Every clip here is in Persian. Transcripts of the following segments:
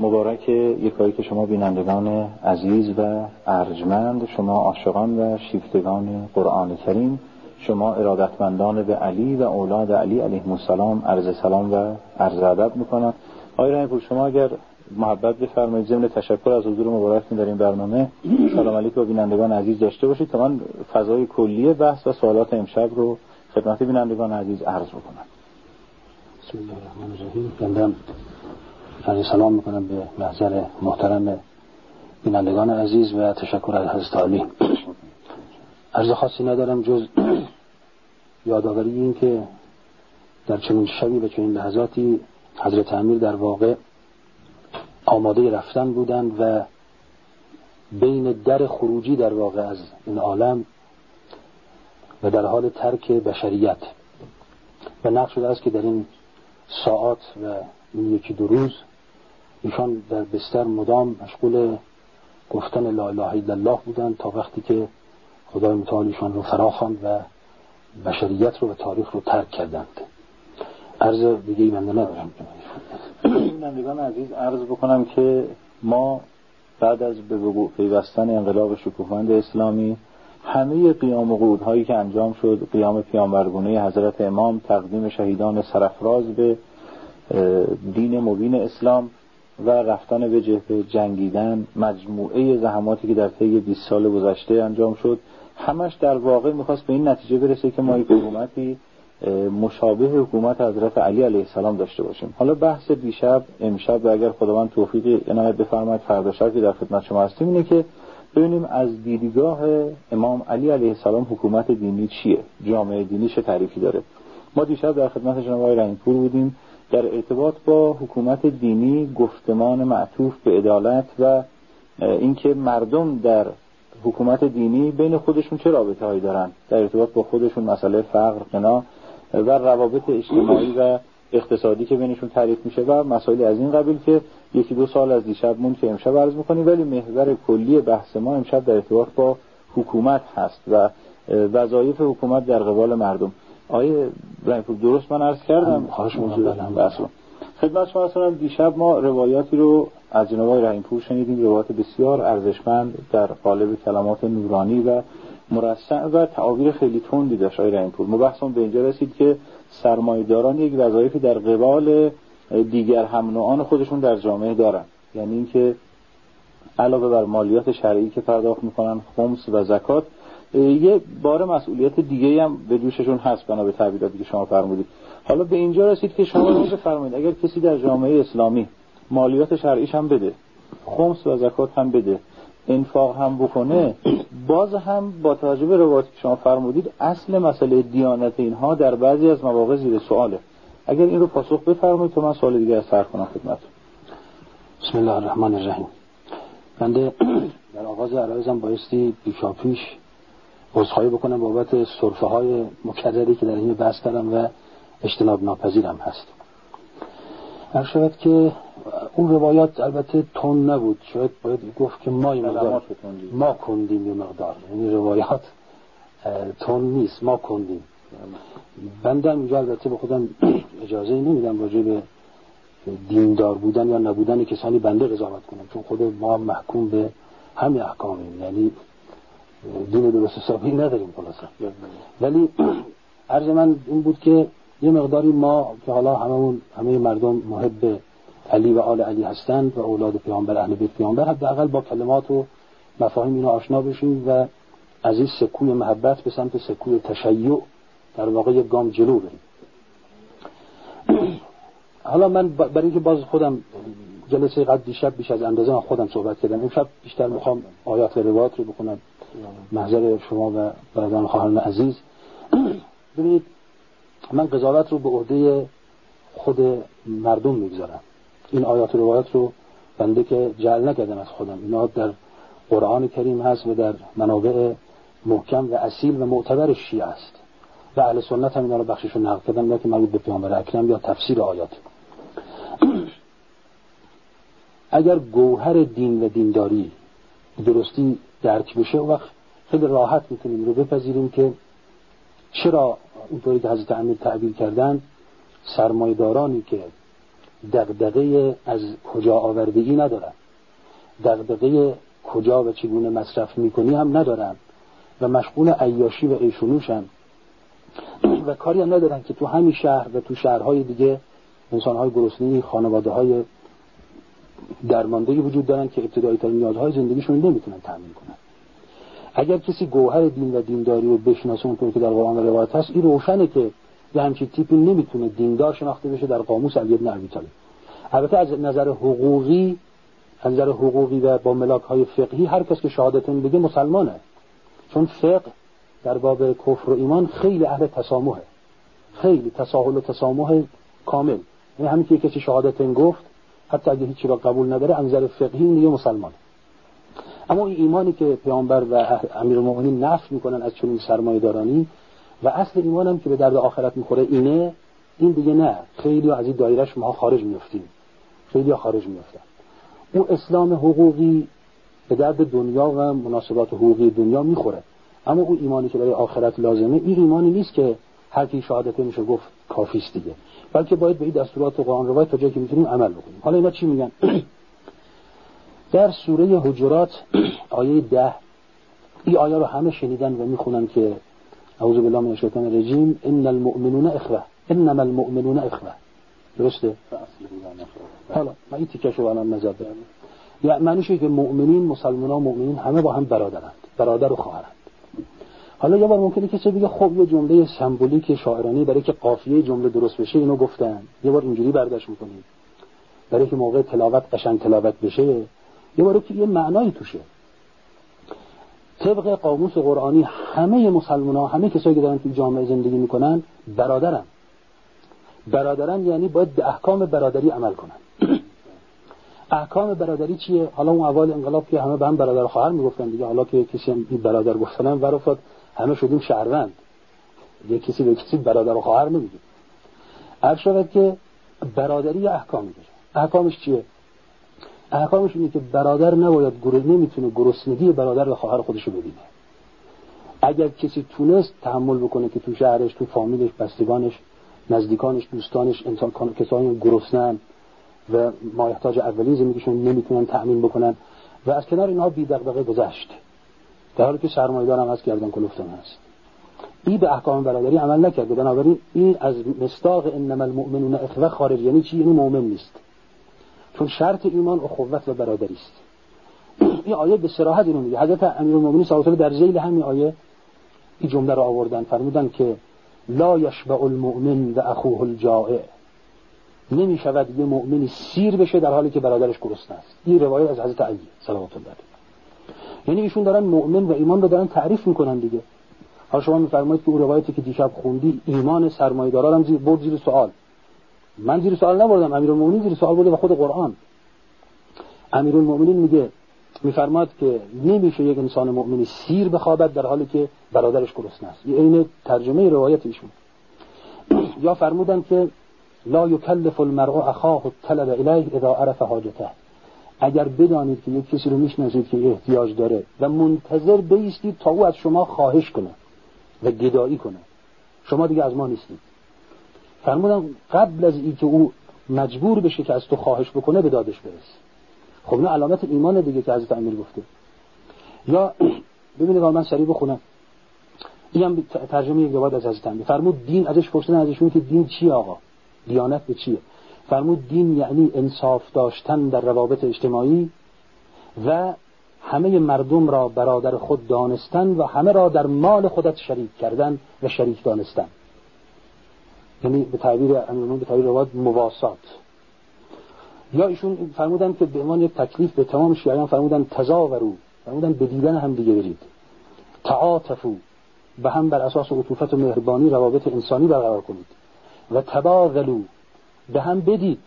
مبارک یکایی که شما بینندگان عزیز و ارجمند، شما عاشقان و شیفتگان قرآن کریم، شما ارادتمندان به علی و اولاد علی علیهم السلام عرض سلام و عرض ادب میکنم. آقای رحیم‌پور، شما اگر محبت بفرمایید ضمن تشکر از حضور مبارکتون در این برنامه سلام علیکم و بینندگان عزیز داشته باشید تا من فضای کلی بحث و سوالات امشب رو خدمت بینندگان عزیز عرض بکنم. بسم الله الرحمن الرحیم. بنده عرض سلام میکنم به محضر محترم بینندگان عزیز و تشکر از حضرت عالی. عرض خاصی ندارم جز یادآوری این که در چنین شبی و چنین لحظاتی حضرت امیر در واقع آماده رفتن بودند و بین در خروجی در واقع از این عالم و در حال ترک بشریت و نقل شده است که در این ساعات و این یکی دو روز ایشان در بستر مدام مشغول گفتن لا اله الا الله بودند تا وقتی که خدای متعال ایشان رو فراخواند و بشریت رو و تاریخ رو ترک کردند. عرض دیگه من ندارم. بینندگان عزیز عرض بکنم که ما بعد از به وقوع پیوستن انقلاب شکوفمند اسلامی همه قیام و قعودهایی که انجام شد، قیام پیامبرگونه حضرت امام، تقدیم شهیدان سرافراز به دین مبین اسلام و رفتن به جبهه جنگیدن، مجموعه زحماتی که در طی 20 سال گذشته انجام شد، همش در واقع میخواست به این نتیجه برسه که ما یک حکومتی مشابه حکومت حضرت علی علیه السلام داشته باشیم. حالا بحث دیشب، امشب و اگر خداوند توفیق عنایت بفرماید فردا شب که در خدمت شما هستیم اینه که ببینیم از دیدگاه امام علی علیه السلام حکومت دینی چیه، جامعه دینی چه تعریفی داره. ما دیشب در خدمت جناب آقای رحیم‌پور بودیم در ارتباط با حکومت دینی، گفتمان معطوف به عدالت و اینکه مردم در حکومت دینی بین خودشون چه رابطه هایی دارن در ارتباط با خودشون، مسئله فقر، غنا و روابط اجتماعی و اقتصادی که بینشون تعریف میشه و مسائل از این قبیل که یکی دو سال از دیشب مون که امشب عرض میکنیم، ولی محور کلی بحث ما امشب در ارتباط با حکومت هست و وظایف حکومت در قبال مردم. آیه رحیم‌پور درست من عرض کردم؟ خواهش می‌کنم. خدمت شما هستم. دیشب ما روایاتی رو از جناب آقای رحیم‌پور شنیدیم، روایات بسیار ارزشمند در قالب کلمات نورانی و مرصع و تعابیر خیلی تندی داشت. آقای رحیم‌پور مبحثم به اینجا رسید که سرمایه‌داران یک وظایفی در قبال دیگر هم نوعان خودشون در جامعه دارن، یعنی اینکه علاوه بر مالیات شرعی که پرداخت میکنن، خمس و زکات، یه بار مسئولیت دیگه هم به دوششون هست بنا به تعبیراتی که شما فرمودید. حالا به اینجا رسید که شما رو بفرمایید اگر کسی در جامعه اسلامی مالیات شرعیش هم بده، خمس و زکات هم بده، انفاق هم بکنه، باز هم با توجه به روایاتی که شما فرمودید اصل مسئله دیانت اینها در بعضی از مواقع زیر سواله. اگر این رو پاسخ بفرمایید تا من سوال دیگه از طرح کنم خدمتتون. بسم الله الرحمن الرحیم. بنده در آغاز عرایزم بایستی پیشاپیش عذرخواهی بکنم بابت سرفه های مکرری که در این بحث کردم و اجتناب ناپذیرم هست. هر شود که اون روایات البته تون نبود، شاید باید گفت که ما کندیم یه مقدار، یعنی روایات تون نیست، ما کندیم. بنده اینجا البته به خودم اجازه نمیدم راجع به دیندار بودن یا نبودن کسانی بنده قضاوت کنم، چون خود ما محکوم به همین احکامیم، یعنی دین درست حسابی نداریم خلاصه. ولی عرض من این بود که یه مقداری ما که حالا همه مردم محب علی و آل علی هستند و اولاد پیامبر، اهل بیت پیامبر، حداقل با کلمات و مفاهیم اینا آشنا بشیم و از این سکوی محبت به سمت سکوی تشیع در واقع یک گام جلو بریم. حالا من برای اینکه باز خودم جلسه قبل دیشب بیش از اندازه من خودم صحبت کردم، امشب بیشتر میخوام آیات و روایات رو بکنم محضر شما و برادران خواهران عزیز. ببینید من قضاوت رو به عهده خود مردم میگذارم. این آیات و روایات رو بنده که جعل نکردم از خودم، اینا در قرآن کریم هست و در منابع محکم و اصیل و معتبر شیعه است و اهل سنت هم اینا رو بخششون نقل کردن، نه که مربوط به پیامبر اکرم یا تفسیر آیات. اگر گوهر دین و دینداری درستی درک بشه و وقت خیلی راحت میتونیم رو بپذیریم که چرا اونطوری که حضرت امیر تعبیر کردن سرمایه‌دارانی که دغدغه از کجا آوردگی ندارن، دغدغه کجا و چگونه مصرف میکنی هم ندارن و مشغول عیاشی و عیشونوشن و کاری هم ندارن که تو همین شهر و تو شهرهای دیگه انسانهای گرسنه، خانواده‌های درماندگی وجود دارن که ابتدایی ترین نیازهای زندگیشون نمیتونن تامین کنن. اگر کسی گوهر دین و دینداری رو بشناسه اونطور که در قرآن و روایت هست، این روشنه که یه همچین تیپی نمیتونه دیندار شناخته بشه در قاموس علی بن ابی طالب. البته از نظر حقوقی و با ملاک‌های فقهی هر کس که شهادتین بگه مسلمانه، چون فقه در باب کفر و ایمان خیلی اهل تسامحه، خیلی تساهل و تسامح کامل. یعنی همین که کسی شهادتین گفت حتی اگه هیچی را قبول نداره از نظر فقهی دیگه مسلمانه. اما این ایمانی که پیامبر و امیرالمومنین نفی میکنن از چنین سرمایه‌دارانی و اصل ایمان هم که به درد آخرت میخوره اینه، این دیگه نه، خیلی از این دایرهش ما خارج میافتیم، خیلی خارج میافتن. اون اسلام حقوقی به درد دنیا و مناسبات حقوقی دنیا میخوره، اما اون ایمانی که برای آخرت لازمه، این ایمانی نیست که هر کی شهادت میشه گفت کافی است دیگه، بلکه باید به این دستورات قرآن روایت تا جایی که میتونیم عمل بکنیم. حالا اینا چی میگن؟ در سوره حجرات آیه 10 این آیه رو همه شنیدن و میخونن که اعوذ بالله من الشیطان الرجیم ان المؤمنون اخوه انما المؤمنون اخوه. درسته؟ حالا من این تیکشو الان نظر دارم. یعنی معنیشه که مؤمنین، مسلمانان، مؤمنین همه با هم برادرند، برادر و خواهرند. حالا یه بار ممکنه کسی بگه خب یه جمله سمبولیک شاعرانه برای که قافیه جمله درست بشه اینو گفتن، یه بار اینجوری برداشت میکنیم برای که موقع تلاوت قشنگ تلاوت بشه، یه بار که یه معنایی توشه. طبق قاموس قرآنی همه مسلمان‌ها، همه کسایی که دارن توی جامعه زندگی میکنن برادرن، یعنی باید به احکام برادری عمل کنن. احکام برادری چیه؟ حالا اون اول انقلاب که همه به هم برادر و خواهر میگفتن دیگه، حالا که کسی هم این برادر گفتن ورفت همه شدیم شهروند، دیگه کسی به کسی برادر و خواهر نمیگه. عرض شد که برادری احکامی داره. احکامش چیه؟ احکامش اینه که برادر نمیتونه گرسنگی برادر و خواهر خودشو ببینه. اگر کسی تونست تحمل بکنه که تو شهرش، تو فامیلش، بستگانش، نزدیکانش، دوستانش کسایی گرسنن و مایحتاج اولیه زندگیشون نمیتونن تأمین بکنن و از کنار اینها بی دغدغه گذشت، در حالی که سرمایه‌دار هم هست، گردن کلفتان هست، این به احکام برادری عمل نکرده. بنابراین این از مصداق انما المؤمنون اخوه خارج. یعنی چی؟ یعنی مؤمن نیست، چون شرط ایمان اخوت و برادری است. این آیه به صراحت اینو میگه. حضرت امیرالمومنین صلی الله علیه و آله در ذیل همین آیه این جمله رو آوردن، فرمودن که لا یشبع المؤمن و اخوه الجائع. نمی شود یه مؤمنی سیر بشه در حالی که برادرش گرسنه است. این روایت از حضرت علی صلوات الله علیه. یعنی ایشون دارن مؤمن و ایمان رو دارن تعریف میکنن دیگه. حالا شما میفرمایید که اون روایتی که دیشب خوندی ایمان سرمایه‌دارا هم برد زیر سوال. من زیر سوال نبردم، امیرالمومنین زیر سوال برده و خود قرآن. امیرالمومنین میفرماد که نمیشه یک انسان مؤمنی سیر بخوابد در حالی که برادرش گرسنه است. این ترجمه روایت ایشون. یا فرمودن که لا یکلف المرء اخاه الطلب الیه اذا عرف حاجته. اگر بدانید که یک کسی رو میشناسید که احتیاج داره و منتظر بایستید تا او از شما خواهش کنه و گدایی کنه، شما دیگه از ما نیستید. فرمودن قبل از اینکه او مجبور بشه که از تو خواهش بکنه به دادش برس. خب نه علامت ایمان دیگه که حضرت امیر گفته. یا ببینید من سریع بخونم، این هم ترجمه یک روایت از حضرت امیر. فرمود دین، ازش پرسیدن ازشون که دین چیه آقا؟ دیانت به چیه؟ فرمود دین یعنی انصاف داشتن در روابط اجتماعی و همه مردم را برادر خود دانستن و همه را در مال خودت شریک کردن و شریک دانستن. یعنی به تعبیر امیرالمومنین، به تعبیر روایت مواسات. یا ایشون فرمودن که به عنوان یک تکلیف به تمام شیعیان فرمودن تزاورو، فرمودن به دیدن هم دیگه برید، تعاطفو، به هم بر اساس عطوفت و مهربانی روابط انسانی برقرار کنید، و تباذلو، به هم بدید،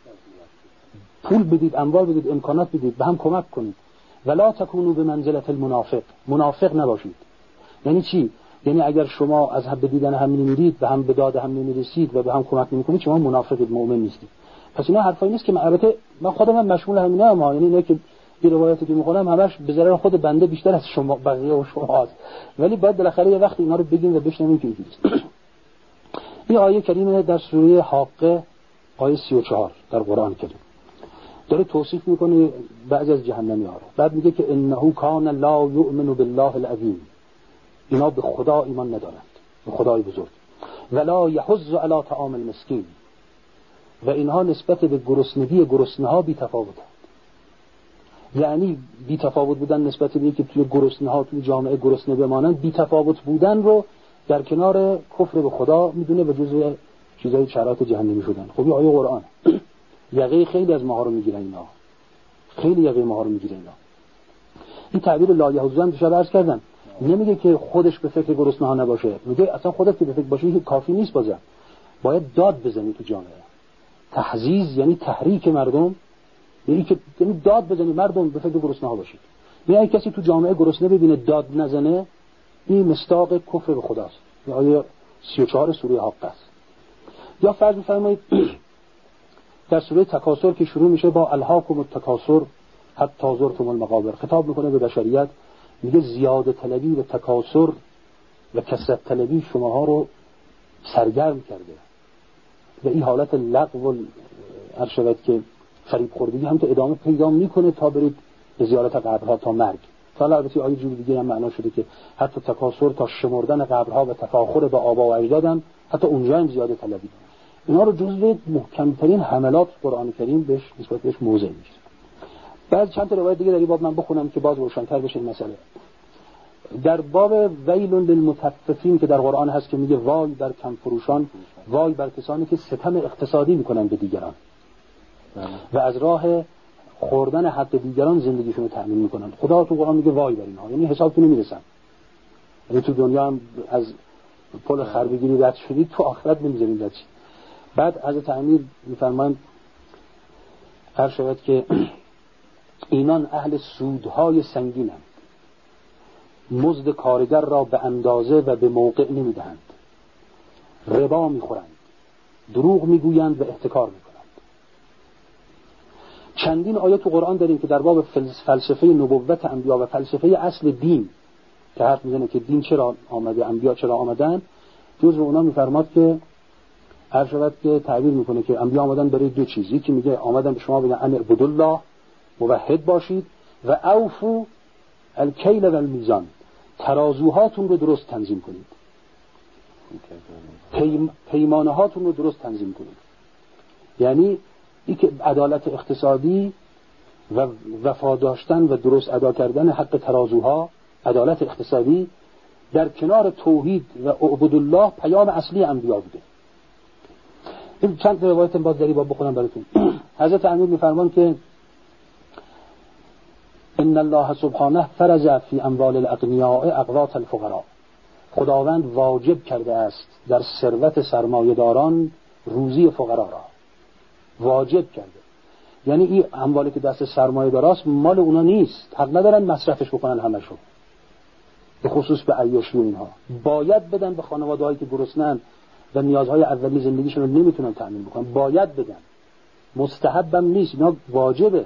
پول بدید، اموال بدید، امکانات بدید، به هم کمک کنید. ولا تکونوا بمنزلة المنافق، منافق نباشید. یعنی چی؟ یعنی اگر شما از هم بدیدن هم نمیرید، به هم به داد هم نمیرسید و به هم کمک نمیکنید، شما منافقید، مؤمن نیستید. پس اینا حرفایی نیست که من البته من خودم مشمول همینه، اما یعنی نه که این روایتی که میخونم همش به ضرر خود بنده بیشتر از شما بقیه و شماست، ولی باید بالاخره یه وقت اینا رو بگیم و بشنویم که اینجوریه. این آیه کریمه در سوره حاقه آیه 34 در قرآن کریم داره توصیف میکنه بعضی از جهنمی‌ها رو. بعد میگه که انه کان لا یؤمن بالله العظیم، اینا به خدا ایمان ندارند، به خدای بزرگ. ولا یحض علی طعام المسکین، و اینها نسبت به گرسنگی گرسنه‌ها بی تفاوتند. یعنی بی تفاوت بودن نسبت به اینکه توی گرسنه‌ها توی جامعه گرسنه بمانند، بی تفاوت بودن رو در کنار کفر به خدا میدونه و جزء چیزای شرایط جهنمی شدن. خب این آیه قرآن یقه خیلی از ماها رو میگیرن، اینا خیلی یقه ماها رو میگیرن. اینا این تعبیر لا یحضن دیشب عرض کردم، نمیگه که خودش به فکر گرسنه‌ها نباشه، میگه اصلا خودت که به فکر باشی کافی نیست، بازم باید داد بزنی تو جامعه. تحزیز یعنی تحریک مردم، یعنی که داد بزنی مردم به فکر گرسنه‌ها باشید. یعنی کسی تو جامعه گرسنه ببینه داد نزنه، این مصداق کفر به خداست. این آیه 34 سوره حق است. یا فرض بفرمایید در سوره تکاثر که شروع میشه با الهاکم التکاثر حتی زرتم المقابر، خطاب میکنه به بشریت، میگه زیاده طلبی و تکاثر و کثرت طلبی شماها رو سرگرم کرده و این حالت لغو و ارشد که فریب خوردگی هم تو ادامه پیدا میکنه تا برید به زیارت قبرها تا مرگ. تا البته آیه جور دیگه هم معنا شده که حتی تکاثر تا شمردن قبرها و تفاخر به آبا و اجدادم حتی اونجا هم زیاده طلبی. اینا رو جزو محکمترین حملات قرآن کریم بهش نسبت بهش موضع میشه. بعد چند تا روایت دیگه در این باب من بخونم که باز روشن‌تر بشه این مسئله. در باب ویل للمطففین که در قرآن هست که میگه وای بر کم فروشان، وای بر کسانی که ستم اقتصادی میکنن به دیگران و از راه خوردن حق دیگران زندگیشون رو تأمین میکنن. خدا تو قرآن میگه وای بر اینها، یعنی حسابتون نمیرسن. یعنی تو دنیا هم از پل خربگیری رد شدید، تو آخرت نمیذارین رد شید. بعد حضرت امیر میفرمایند هر شود که اینان اهل سودهای سنگینند، مزد کارگر را به اندازه و به موقع نمیدهند، ربا میخورند، دروغ میگویند و احتکار میکنند. چندین آیه تو قرآن داریم که در باب فلسفه نبوت انبیا و فلسفه اصل دین که حرف میزنه که دین چرا آمده، انبیا چرا آمدن. جزو اونا میفرماد که هر شود که تعبیر میکنه که انبیا آمدن برای دو چیز، یکی میگه آمدن به شما بگن ان اعبدوا الله، موحد باشید، و اوفوا الکیل و المیزان، ترازوهاتون رو درست تنظیم کنید، پیمانه هاتون رو درست تنظیم کنید. یعنی این که عدالت اقتصادی و وفا داشتن و درست ادا کردن حق ترازوها، عدالت اقتصادی در کنار توحید و اعبدوا الله پیام اصلی انبیا بوده. این چند روایت باز داری با بخونم براتون. حضرت امیر میفرمان که ان الله سبحانه فرض فی اموال الاغنیاء اقراط الفقراء، خداوند واجب کرده است در ثروت سرمایه‌داران روزی فقرا را، واجب کرده. یعنی این اموالی که دست سرمایه‌داراست مال اونا نیست، حق ندارن مصرفش بکنن همشو، به خصوص به عیاشی و اینها. باید بدن به خانواده‌هایی که گرسنه‌اند و نیازهای اولیه زندگیشون رو نمیتونن تأمین بکنن، باید بدن، مستحبم نیست، اینا واجبه.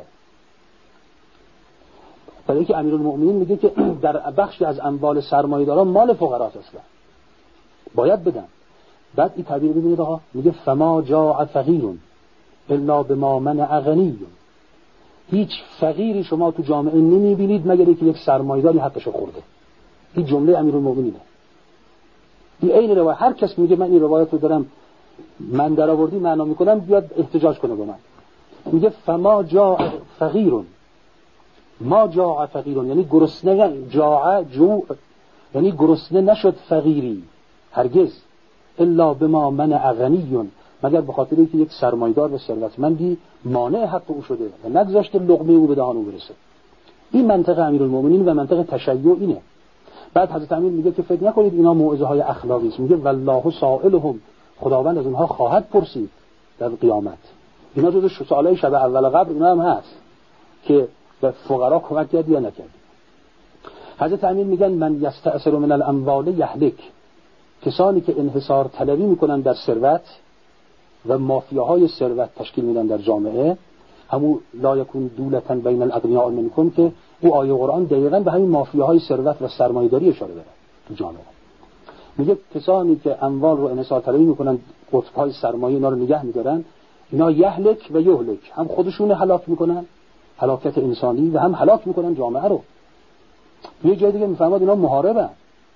برای اینکه امیرالمؤمنین میگه که در بخشی از اموال سرمایه‌داران مال فقراست اصلا، باید بدن. بعد این تعبیر ببینید آقا، میگه فما جاء فقیر الا بما منع غنی، هیچ فقیری شما تو جامعه نمیبینید مگر اینکه یک سرمایه‌داری حقشو خورده. این جمله امیرالمؤمنینه. این عین روایت، هر کس میگه من این روایت رو دارم من درآوردی معنا میکنم بیاد احتجاج کنه با من. میگه فما جاء فقیر، ما جاء فقیر یعنی گرسنه، جاء جوع یعنی گرسنه نشد فقیری هرگز، الا بما منع غنی، مگر به خاطر اینکه یک سرمایه‌دار و ثروتمندی مانع حق او شده و نگذاشته لقمه او به دهان او برسه. این منطق امیرالمؤمنین و منطق تشیع اینه. بعد حضرت امیر میگه که فکر نکنید اینا موعظه های اخلاقی است، میگه والله سائلهم، خداوند از اونها خواهد پرسید در قیامت. اینا جزو سوالای شب اول قبر اینا هم هست که به فقرا کمک کردی یا نکردی. حضرت امیر میگن من یستأثر من الاموال یهلک، کسانی که انحصار طلبی میکنن در ثروت و مافیاهای ثروت تشکیل میدن در جامعه، همون لا یکون دولتن بین الاغنیاء منکم، که او آیه قرآن دقیقاً به همین مافیاهای ثروت و سرمایه‌داری اشاره داره تو جامعه. میگه کسانی که اموال رو انحصار طلبی میکنن، قطب‌های سرمایه اینا رو نگه میدارن، اینا یهلک و یهلک، هم خودشون هلاک میکنن، هلاکت انسانی، و هم هلاک میکنن جامعه رو. یه جای دیگه میفرماد اینا محاربن،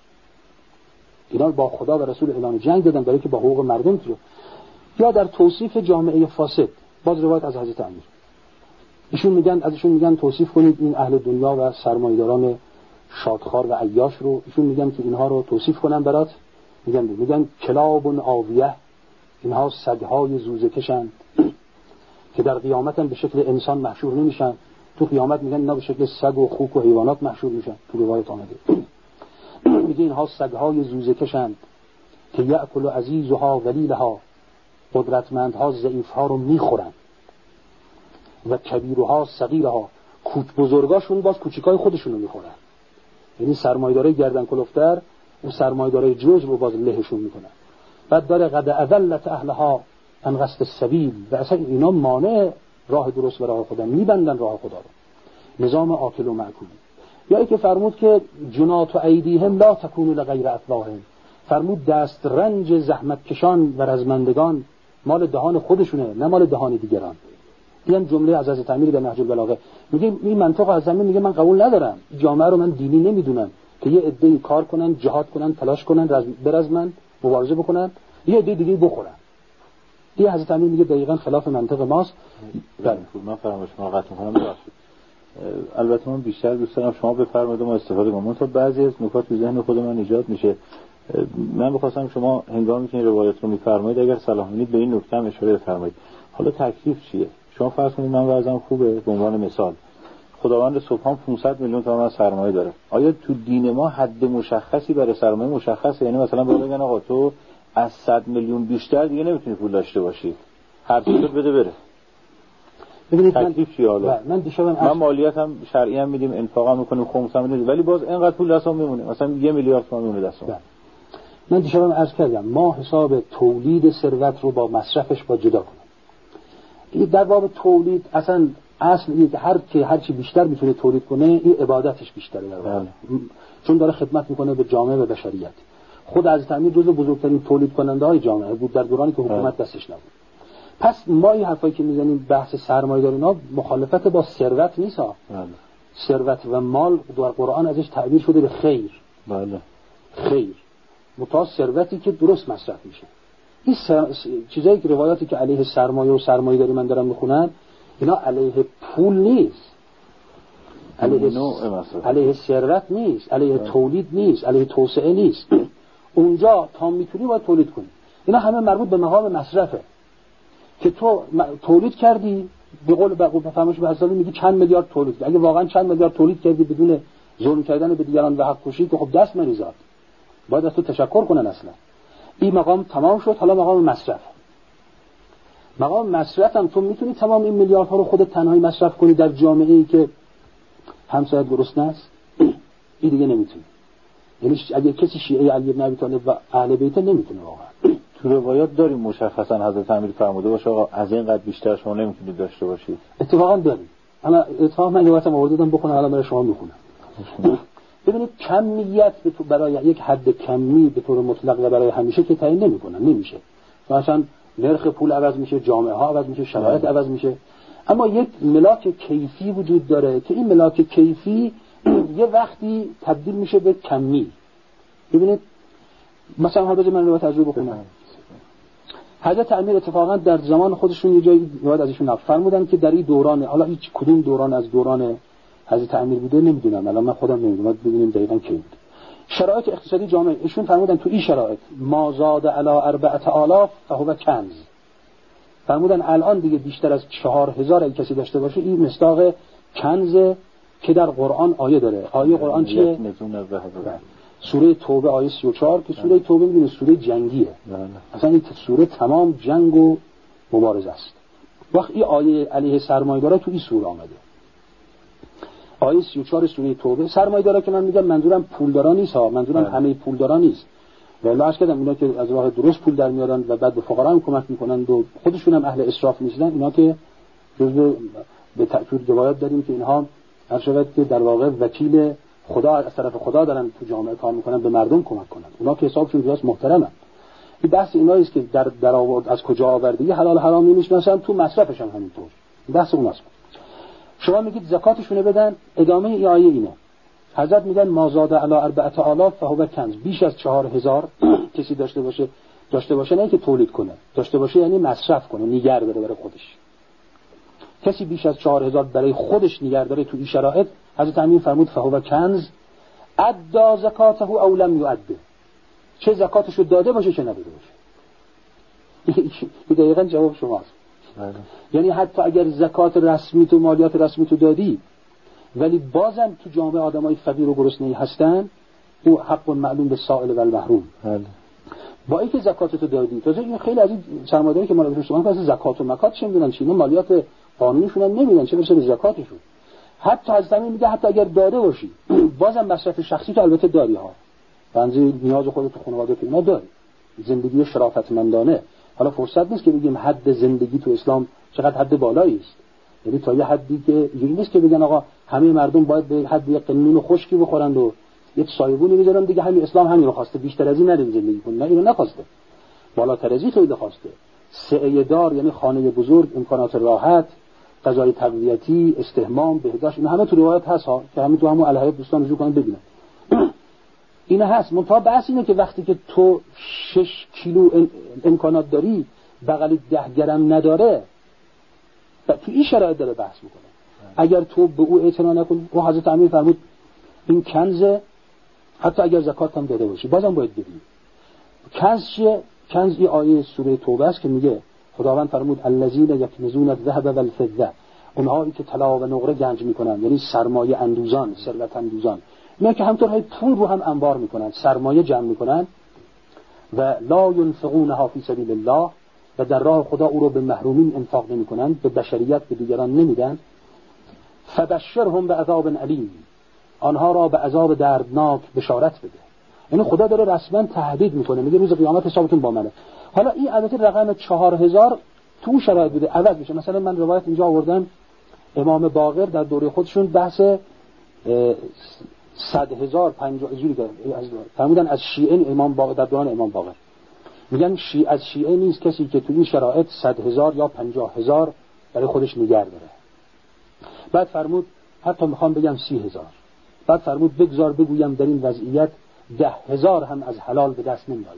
اینا با خدا و رسول اعلان جنگ دادن برای که با حقوق مردم رو. یا در توصیف جامعه فاسد، باز روایت از حضرت امیر، ازشون میگن توصیف کنید این اهل دنیا و سرمایه‌داران شادخوار و عیاش رو، ایشون میگن که اینها رو توصیف کنن برات، میگن کلاب آویه، اینها سگ‌های زوزه‌کشند که در قیامت هم به شکل انسان محشور نمیشن، تو قیامت میگن اینا به شکل سگ و خوک و حیوانات محشور میشن. تو روایت آمده میگه اینها سگ‌های زوزه‌کشند که یأکل عزیزها ولیلها، قدرتمندها ضعیفها رو میخورن، و کبیرها صغیرها، بزرگاشون باز کوچیکای خودشون رو میخورن. یعنی سرمایه‌دارای گردن کلفتر اون سرمایه‌دارای جوز رو باز لهشون میکنن. بعد داره قد اذلت اهلها عن قصد السبیل، و اصلا اینا مانع راه درست و راه خدا، میبندن راه خدا رو، نظام آکل و معکول. یا اینکه فرمود که جنات و ایدیهم لا تکون لغیر افواههم، فرمود دست رنج زحمت کشان و رزمندگان مال دهان خودشونه، نه مال دهان دیگران. این جمله از حضرت امیر در نهج البلاغه. میگه این منطق از زمین، میگه من قبول ندارم جامعه رو من دینی نمیدونم که یه عده‌ای کار کنن، جهاد کنن، تلاش کنن، برزمن، مبارزه بکنن، یه عده دیگه بخورن. این حضرت امیر میگه دقیقاً خلاف منطق ماست. بله من فرمایش شما قطع می‌کنم. ببخشید. البته من بیشتر دوست دارم شما بفرمایید ما استفاده کنیم، تا بعضی از نکات تو ذهن خود من ایجاد میشه. من می‌خواستم شما هنگامی که این روایت رو می‌فرمایید اگر صلاح می‌بینید به این نکته اشاره بفرمایید. حالا تکلیف چیه؟ شما فرض کنید من وضعم خوبه، به عنوان مثال خداوند سبحان 500 میلیون تومان سرمایه داره. آیا تو دین ما حد مشخصی برای سرمایه مشخصه؟ یعنی مثلا بگن آقا تو از 100 میلیون بیشتر دیگه نمیتونی پول داشته باشی، هر چیزی بده بره. ببینید تکلیف چیه حالا؟ من مالیاتم شرعی هم میدیم، انفاقم میکنیم، خمس هم میدیم، ولی باز اینقدر پول دستم میمونه، مثلا 1 میلیارد تومان میمونه دستم. من دیشبم عرض کردم ما حساب تولید ثروت رو با مصرفش با جدا کنیم. این در باب تولید اصلا اصل اینه که هر چی بیشتر میتونه تولید کنه این عبادتش بیشتره در واقع، چون داره خدمت میکنه به جامعه و بشریت. خود حضرت امیر جزو بزرگترین تولید کننده های جامعه بود در دورانی که حکومت دستش نبود. پس ما این حرفایی که میزنیم بحث سرمایه‌داری اینا مخالفت با ثروت نیست. ثروت و مال در قرآن ازش تعبیر شده به خیر. بله خیر، متا ثروتی که درست مصرف میشه. این چیزایی که روایاتی که علیه سرمایه و سرمایه‌داری من دارم میخونم اینا علیه پول نیست، علیه ثروت نیست، علیه تولید نیست، علیه توسعه نیست. اونجا تا میتونی باید تولید کنی. اینا همه مربوط به مقام مصرفه که تو تولید کردی، به قول فرمایش به حضرت میگی چند میلیارد تولید کردی. اگه واقعا چند میلیارد تولید کردی بدون ظلم کردن به دیگران و حق کشی که خب دست نریزاد، باید از تو تشکر کنن. اصلا این مقام تمام شد، حالا مقام مصرف. مقام مصرف هم تو میتونی تمام این میلیاردها رو خودت تنهایی مصرف کنی در جامعه‌ای که همسایت گرسنه است؟ این دیگه نمیتونی. یعنی اگه کسی شیعه علی بن ابی طالب و اهل بیت نمیتونه واقعا. تو روایات داریم مشخصا حضرت امیر فرموده باشه آقا از این قد بیشتر شما نمیتونید داشته باشید. اتفاقا داریم. اما اتفاقا من روایتم آوردم بخونم، حالا برای شما میخونم. ببینید کمیت برای یک حد کمی به طور مطلق و برای همیشه که تعیین نمی‌کنن، نمیشه. مثلا نرخ پول عوض میشه، جامعه ها عوض میشه، شرایط عوض میشه. اما یک ملاک کیفی وجود داره که این ملاک کیفی یه وقتی تبدیل میشه به کمی. ببینید مثلا حالا من رو تجربه بکنم. حضرت امیر اتفاقا در زمان خودشون یه جایی روایت ازشون فرمودن که در این دوران، حالا هیچ کدوم دوران از دوران حضرت امیر بوده نمیدونم، الان من خودم نمیدونم، باید ببینیم دقیقاً کی بود. شرایط اقتصادی جامعه ایشون فرمودن تو این شرایط ما زاد علی 4000 فهو کنز. فرمودن الان دیگه بیشتر از 4000 اگه کسی داشته باشه این مصداق کنز که در قرآن آیه داره. آیه قرآن چیه؟ سوره توبه آیه 34 که سوره توبه می‌بینید سوره جنگیه. اصلا این سوره تمام جنگ و مبارزه است. وقت این آیه علیه سرمایه‌دارا تو این سوره آمده. آیه 34 سوره توبه. سرمایه‌دارا که من میگم منظورم پولدارا نیست ها، منظورم همه پولدارا نیست. والله عرض کردم اینا که از راه درست پول در میارن و بعد به فقرا هم کمک میکنن و خودشون هم اهل اسراف نیستن، اینا که جزء به تأکید روایت داریم که اینها هر شود که در واقع وکیل خدا از طرف خدا دارن تو جامعه کار میکنن، به مردم کمک کنن. اونا که حسابشون درست محترمن. این بحث اینایی است که در آورد از کجا آوردگی حلال حرام نمیشناسن، تو مصرفش هم همینطور. بحث اوناست. شما میگید زکاتشونه بدن، ادامه این آیه اینه. حضرت میگن ما زاد علی 4000 فهو کنز. بیش از 4000 کسی داشته باشه نه که تولید کنه، داشته باشه یعنی مصرف کنه، نگه داره برای خودش. کسی بیش از 4000 برای خودش نگه داره تو این شرایط، حضرت امین فرمود فهو کنز ادى زکاته او لم یؤده. چه زکاتشو داده باشه چه نداده باشه. این دقیقاً جواب شماست. یعنی حتی اگر زکات رسمی تو مالیات رسمی تو دادی ولی بازم تو جامعه آدمای فقیر و گرسنه هستن، او حق معلوم به سائل و المحروم. با اینکه زکاتتو دادی، تازه این خیلی از این سرمایه‌داری که مالیاتشون شدن واسه زکات و مکات چه میدونن، چی مالیات قانونیشون هم نمیدونن، چه برسه به زکاتشون. حتی از زمین میگه حتی اگر داده باشی بازم مصرف شخصی تو البته داری ها، بنظیر نیاز خودت تو خانواده‌ت اینا داری، زندگی شرافتمندانه. حالا فرصت نیست که بگیم حد زندگی تو اسلام چقدر حد بالایی است، یعنی تا یه حدی که اینجوری نیست که بگن آقا همه مردم باید به حد یه قنون خشکی بخورند و یه سایبونی میذارن دیگه، همین اسلام همین رو خواسته، بیشتر از این نداریم زندگی کنیم. نه اینو نخواسته، بالاتر از این خیلی خواسته. سعه دار یعنی خانه بزرگ، امکانات راحت، غذای تقویتی، استحمام، بهداشت، اینا همه تو روایت هست ها که همین تو همون الهیات دوستان رجوع کنن ببینن. اینا هست. منتها بحث اینه که وقتی که تو 6 کیلو امکانات داری بغل 10 گرم نداره، تو این شرایط داره بحث میکنه. اگر تو به او اعتنا نکنی، او حضرت امیر فرمود این کنزه، حتی اگر زکات هم داده باشی بازم باید بدی. کنز چیه؟ کنز این آیه سوره توبه است که میگه خداوند فرمود الذین یکنزون الذهب والفضه، اونهایی که طلا و نقره گنج میکنن، یعنی سرمایه اندوزان، ثروت اندوزان، اینا که همطور های پول رو هم انبار میکنن، سرمایه جمع میکنن و لا ينفقونها فی سبیل الله، و در راه خدا او رو به محرومین انفاق نمیکنن، به بشریت به دیگران نمیدن. فبشرهم بعذاب علیم، آنها را به عذاب دردناک بشارت بده. یعنی خدا داره رسما تهدید میکنه، میگه روز قیامت حسابتون با منه. حالا این البته رقم 4000 تو شرایط بوده عوض میشه. مثلا من روایت اینجا آوردم امام باقر در دوره خودشون بحث 100,000 50 اینجوری فرمودن از شیعه امام باقر، در دوران امام باقر میگن از شیعه نیست کسی که تو این شرایط 100,000 یا 50,000 برای خودش نگه داره. بعد فرمود حتی میخوام بگم 30,000. بعد فرمود بگذار بگویم در این وضعیت 10,000 هم از حلال به دست نمیآید.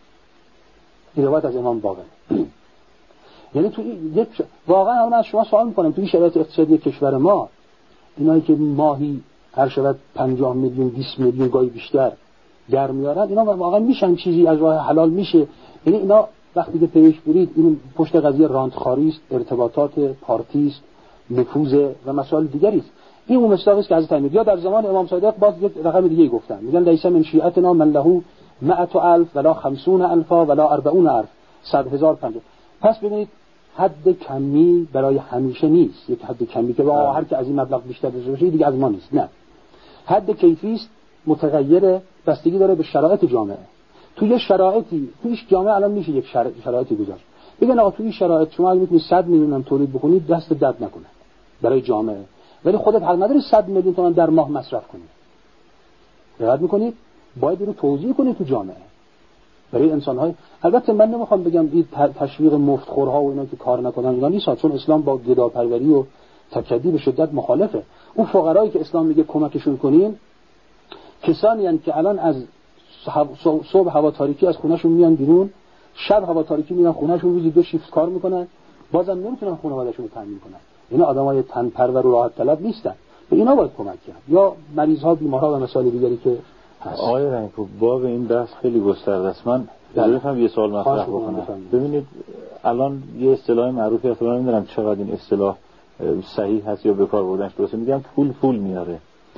این روایت از امام باقر. یعنی تو یک واقعا من از شما سوال میکنم، تو این شرایط اقتصادی کشور ما، اینایی که ماهی هر شب 50 میلیون 20 میلیون گاهی بیشتر در میارن، اینا واقعا میشن چیزی از راه حلال میشه؟ یعنی اینا وقتی که پیش برید این پشت قضیه راندخاری است، ارتباطات پارتی است، نفوذ و مسائل دیگری است. این اون مصداقی است که حضرت امیر یا در زمان امام صادق باز یک رقم دیگه گفتن، میگن لیس من شیعتنا من له 100,000 ولا 50,000 ولا 40,000 100,000 50. پس ببینید حد کمی برای همیشه نیست، یک حد کمی که هر کی از این مبلغ بیشتر بشه دیگه از ما نیست. نه، حد کیفی است، متغیره، بستگی داره به شرایط جامعه. توی یه شرایطی توی جامعه الان میشه یک شرایطی گذاشت، بگن آقا توی شرایط شما اگه میتونید 100 میلیون هم تولید بکنید دست درد نکنه برای جامعه، ولی خودت حق نداری 100 میلیون تومان در ماه مصرف کنی. دقت میکنید؟ باید اینو توزیع کنید تو جامعه برای انسان‌های. البته من نمیخوام بگم این تشویق مفتخورها و اینا که کار نکنن اینا نیست، چون اسلام با گداپروری و تکدی به شدت مخالفه. اون فقرایی که اسلام میگه کمکشون کنین، کسانی هستند که الان از صبح هوا تاریکی از خونه‌شون میان بیرون، شب هوا تاریکی میرن خونه‌شون، روزی 2 شیفت کار میکنن، بازم نمیتونن خانواده‌شون رو تامین کنن. اینا آدمای تن‌پرور و راحت طلب نیستن، به اینا باید کمک کرد، یا مریض‌ها، بیمارها و مسائل دیگری که هست. آقای رنگپور باب این بحث خیلی گسترده است. من بذارید یه سوال مطرح بکنم. ببینید الان یه اصطلاح معروفی هست، من نمیدونم چقدر این اصطلاح صحیح هست یا به کار بردنش درسته، میگم پول میاره.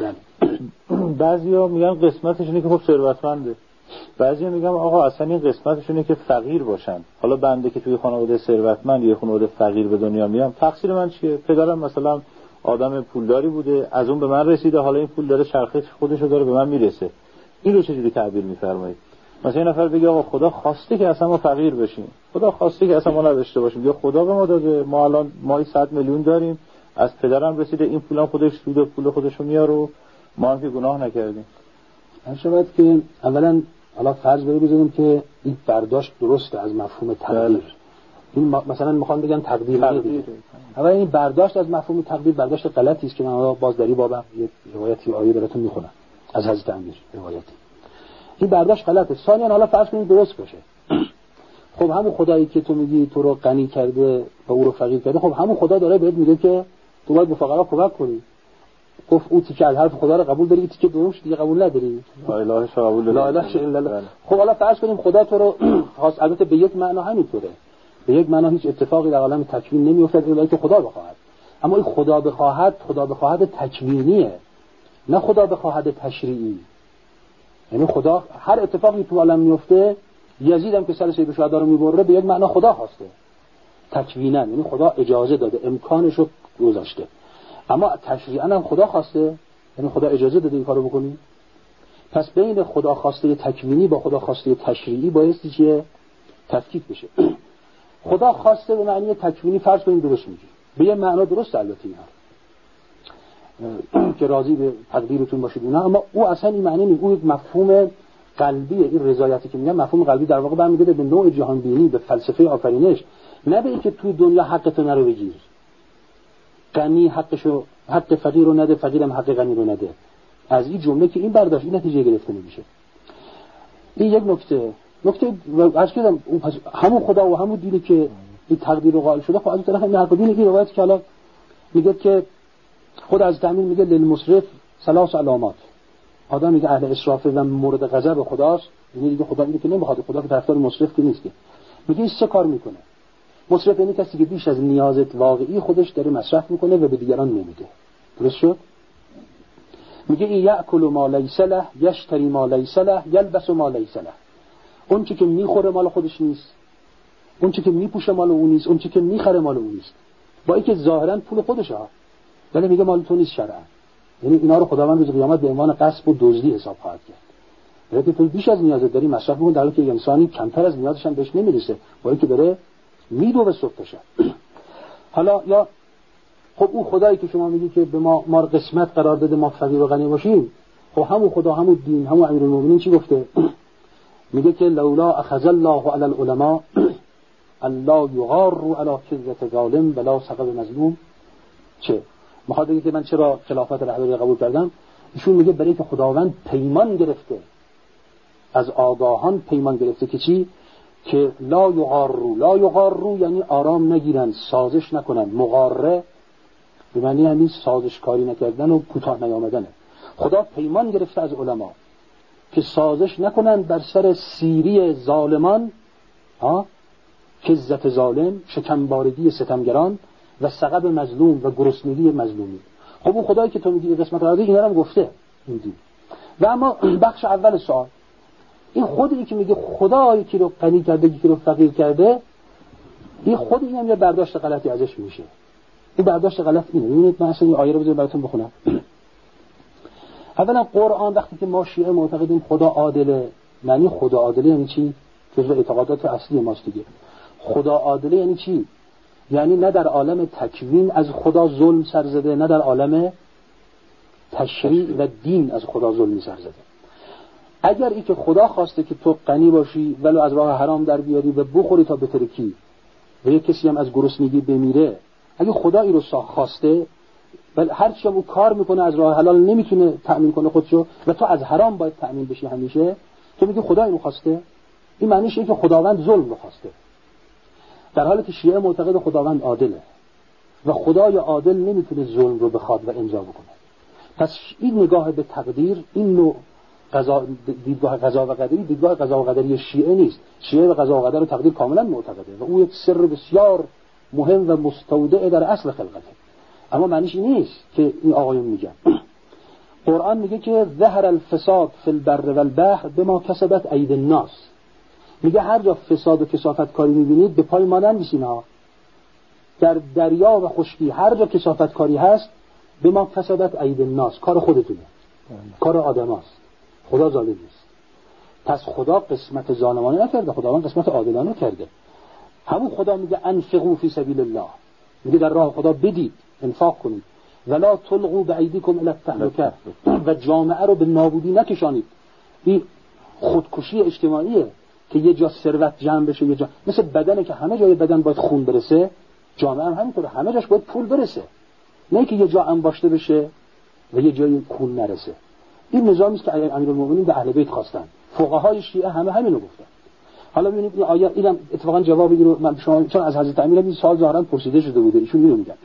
بعضیا میگن قسمتش اینه که خب ثروتمنده، بعضیا میگن آقا اصلا این قسمتش اینه که فقیر باشن. حالا بنده که توی خانواده ثروتمند یا خانواده فقیر به دنیا میام، تقصیر من چیه؟ پدرم مثلا آدم پولداری بوده، از اون به من رسیده، حالا این پول داره چرخه خودشو داره به من میرسه. این رو چجوری تعبیر میفرمایید؟ مثلا این نفر بگه آقا خدا خواسته که اصلا ما فقیر بشیم، خدا خواسته که اصلا ما نداشته باشیم، یا خدا به ما داده، ما الان ماهی 100 میلیون داریم، از پدرم رسیده، این پولم خودش سود پول خودشو میاره و ما هم که گناه نکردیم. هر شود که اولا حالا فرض بزنیم که این برداشت درسته از مفهوم تقدیر. این مثلا میخوام بگم تقدیر. اما این برداشت از مفهوم تقدیر برداشت غلطی است که من باز در این باب یه روایتی آیه براتون میخونم از حضرت امیر روایتی. این برداشت غلطه. ثانیاً حالا فرض کنید درست باشه. خب همون خدایی که تو میگی تو رو غنی کرده و او رو فقیر کرده، خب همون خدا داره بهت میگه که تو باید به فقرا کمک کنی. گفت او تیکه از حرف خدا رو قبول داری، تیکه دومش دیگه قبول نداری. لا اله قبول داری. لا اله الا الله. خب حالا فرض کنیم خدا تو رو خاص، البته به یک معنا همینطوره. به یک معنا هیچ اتفاقی در عالم تکوین نمیافتد الا که خدا بخواهد. اما این خدا بخواهد تکوینیه، نه خدا بخواهد تشریعی. یعنی خدا هر اتفاقی تو عالم میفته، یزید هم که سر سید شهدا رو میبره به یک معنا خدا خواسته تکوینا، یعنی خدا اجازه داده، امکانش رو گذاشته. اما تشریعا هم خدا خواسته، یعنی خدا اجازه داده این کارو بکنی. پس بین خدا خواسته تکوینی با خدا خواسته تشریعی بایستی چیه؟ تفکیک بشه. خدا خواسته به معنی تکوینی فرض کنیم درست میگی، به یه معنا درست البته اینا که راضی به تقدیرتون باشید اینا، اما او اصلا این معنی نیست. او یک مفهوم قلبیه. این رضایتی که میگن مفهوم قلبی در واقع برمیگرده به نوع جهان بینی، به فلسفه آفرینش، نه به اینکه توی دنیا حقتو نرو بگیر، غنی حقشو، حق فقیر رو نده، فقیرم حق غنی رو نده. از این جمله که این برداشت این نتیجه گرفته نمیشه. این یک نکته از کردم همون خدا و همون دینی که این تقدیر رو قائل شده. خب از طرف این حرف دینی که روایت که الان میگه که خود از تعمین میگه للمسرف ثلاث علامات. آدم میگه اهل اسراف و مورد غضب خداست، یعنی دیگه خدا میگه که نمیخواد، خدا که طرفدار مسرف که نیست. که میگه این سه کار میکنه. مسرف یعنی کسی که بیش از نیازت واقعی خودش داره مصرف میکنه و به دیگران نمیده. درست شد؟ میگه این یاکل ما لیس له، یشتری ما لیس له، یلبس ما لیس له. اون چی که میخوره مال خودش نیست، اون چی که میپوشه مال اون نیست، اون چی که میخره مال اون نیست، با اینکه ظاهرا پول خودشه ها، ولی میگه مال تو نیست شرعا. یعنی اینا رو خداوند روز قیامت به عنوان غصب و دزدی حساب خواهد کرد. یعنی تو بیش از نیازت داری مصرف می‌کنی، در حالی که انسانی کمتر از نیازش هم بهش نمیرسه، با اینکه داره میدو به صبح بشه. حالا یا خب اون خدایی که شما میگی که به ما قسمت قرار داده ما فقیر و غنی باشیم، خب همون خدا، همون دین، همون امیرالمومنین چی گفته؟ میگه که لولا اخذ الله علی العلماء الله یغار علی کذبة ظالم ولا سقب مظلوم. چه میخواد بگه که من چرا خلافت رهبری قبول کردم؟ ایشون میگه برای که خداوند پیمان گرفته، از آگاهان پیمان گرفته که چی؟ که لا یغارو یعنی آرام نگیرن، سازش نکنن. مغاره به معنی همین سازش کاری نکردن و کوتاه نیامدنه. خدا پیمان گرفته از علما که سازش نکنن بر سر سیری ظالمان، کذبت ظالم، شکمبارگی ستمگران و سقب مظلوم و گرسنگی مظلومی. خب اون خدایی که تو میگی قسمت قرار داده اینا رو هم گفته این دین. و اما بخش اول سوال، این خودی که میگه خدایی که رو غنی کرده، که رو فقیر کرده، این خود این هم یه برداشت غلطی ازش میشه. این برداشت غلط اینه. ببینید من اصلا این آیه رو بذارید براتون بخونم. اولا قرآن وقتی که ما شیعه معتقدیم خدا عادله، معنی خدا عادله یعنی چی؟ جزء اعتقادات اصلی ماست دیگه. خدا عادله یعنی چی؟ یعنی نه در عالم تکوین از خدا ظلم سر زده، نه در عالم تشریع و دین از خدا ظلم سر زده. اگر ای که خدا خواسته که تو غنی باشی ولو از راه حرام در بیاری و بخوری تا بترکی و یک کسی هم از گرسنگی بمیره، اگه خدا ای رو خواسته ولی هر چی هم او کار میکنه از راه حلال نمیتونه تأمین کنه خودشو و تو از حرام باید تأمین بشی همیشه، تو میگی خدا اینو خواسته؟ این معنیش اینه که خداوند ظلم رو خواسته، در حالی که شیعه معتقد خداوند عادله و خدای عادل نمیتونه ظلم رو بخواد و امضا بکنه. پس این نگاه به تقدیر، این نوع دیدگاه قضا و قدری، دیدگاه قضا و قدری شیعه نیست. شیعه و قضا و قدر و تقدیر کاملا معتقده و او یک سر بسیار مهم و مستودع در اصل خلقته. اما معنیش این نیست که این آقایون میگن. قرآن میگه که ظهر الفساد فی البر والبحر بما کسبت ایدی الناس. میگه هر جا فساد و کثافت کاری میبینید به پای ما ننویسین ها. در دریا و خشکی هر جا کثافت کاری هست بما کسبت ایدی الناس، کار خودتونه، کار آدماست. خدا ظالم نیست. پس خدا قسمت ظالمانه نکرده، خداوند قسمت عادلانه کرده. همون خدا میگه انفقوا فی سبیل الله، میگه در راه خدا بدید، انفاق کنید، ولا تلقوا بایدیکم الی التهلکه، و جامعه رو به نابودی نکشانید. این خودکشی اجتماعیه که یه جا ثروت جمع بشه، یه جا مثل بدنه که همه جای بدن باید خون برسه، جامعه هم همینطوره، همه جاش باید پول برسه، نه که یه جا انباشته بشه و یه جای خون نرسه. این نظامی است که امیرالمومنین به اهل بیت خواستن. فقهای شیعه همه همینو گفتن. حالا ببینید این آیه، اینم اتفاقا جواب اینو من شما، چون از حضرت امیر این سوال ظاهرا پرسیده شده بوده، ایشون اینو میگن.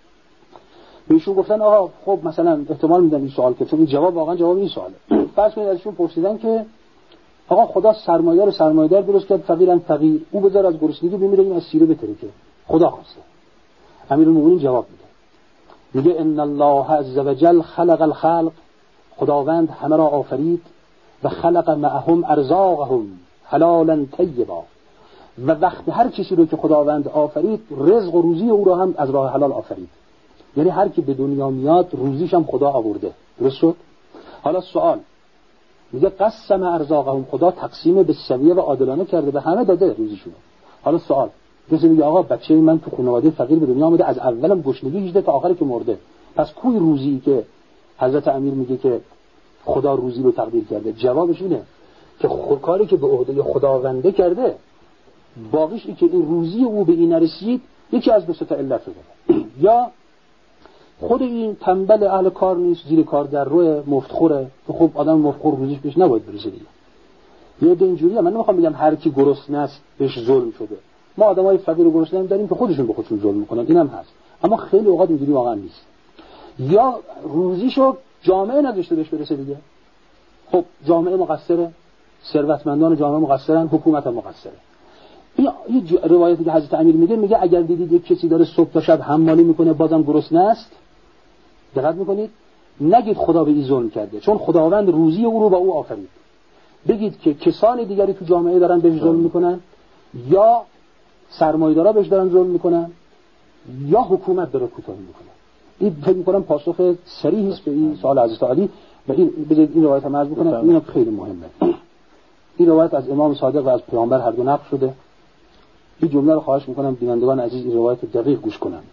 ایشون گفتن آها خب مثلا احتمال میدن این سوال که چون این جواب واقعا جواب این سواله. فرض کنید ازشون پرسیدن که آقا خدا سرمایه‌دار درست کرد، فقیرن فقیر، او بذار از گرسنگی بمیره، این از سیره بترکه، خدا خواسته. امیرالمومنین جواب میگه ان الله عز وجل خلق الخلق، خداوند همه را آفرید، و خلق معهم ارزاقهم حلالا طیبا، و وقت هر کسی رو که خداوند آفرید رزق و روزی او را هم از راه حلال آفرید. یعنی هر کی به دنیا میاد روزیش هم خدا آورده. درست شد؟ حالا سوال میگه قسم ارزاقهم، خدا تقسیم به سویه و عادلانه کرده، به همه داده روزیشون. حالا سوال کسی میگه آقا بچه من تو خانواده فقیر به دنیا آمده، از اولم گشنگی هیچ تا آخری که مرده، پس کوی روزی که حضرت امیر میگه که خدا روزی رو تقدیر کرده؟ جوابش اینه که کاری که به عهده خداونده کرده، باقیش این که این روزی او به این نرسید یکی از دو تا علت داره. یا خود این تنبل اهل کار نیست، زیر کار در روی مفتخوره، که خب آدم مفتخور روزیش بهش نباید برسه دیگه. یه اینجوریه. من نمیخوام بگم هر کی گرسنه است بهش ظلم شده، ما آدمای فقیر و گرسنه داریم که خودشون به خودشون ظلم میکنن، اینم هست، اما خیلی اوقات اینجوری واقعا نیست. یا روزیشو جامعه نداشته بهش برسه دیگه. خب جامعه مقصره، ثروتمندان جامعه مقصرن، حکومت هم مقصره. این روایتی که حضرت امیر میگه اگر دیدید یک کسی داره صبح تا شب حمالی میکنه بازم گرسنه است، دقت میکنید نگید خدا به این ظلم کرده، چون خداوند روزی او رو با او آفرید. بگید که کسان دیگری تو جامعه دارن بهش ظلم میکنن، یا سرمایه‌دارا بهش دارن ظلم میکنن، یا حکومت داره کوتاهی میکنه. این فکر میکنم پاسخ صریحی است به این سوال حضرت علی. و این بذارید این روایت هم عرض بکنم، این خیلی مهمه. این روایت از امام صادق و از پیامبر هر دو نقل شده. این جمله رو خواهش میکنم بینندگان عزیز این روایت دقیق گوش کنند.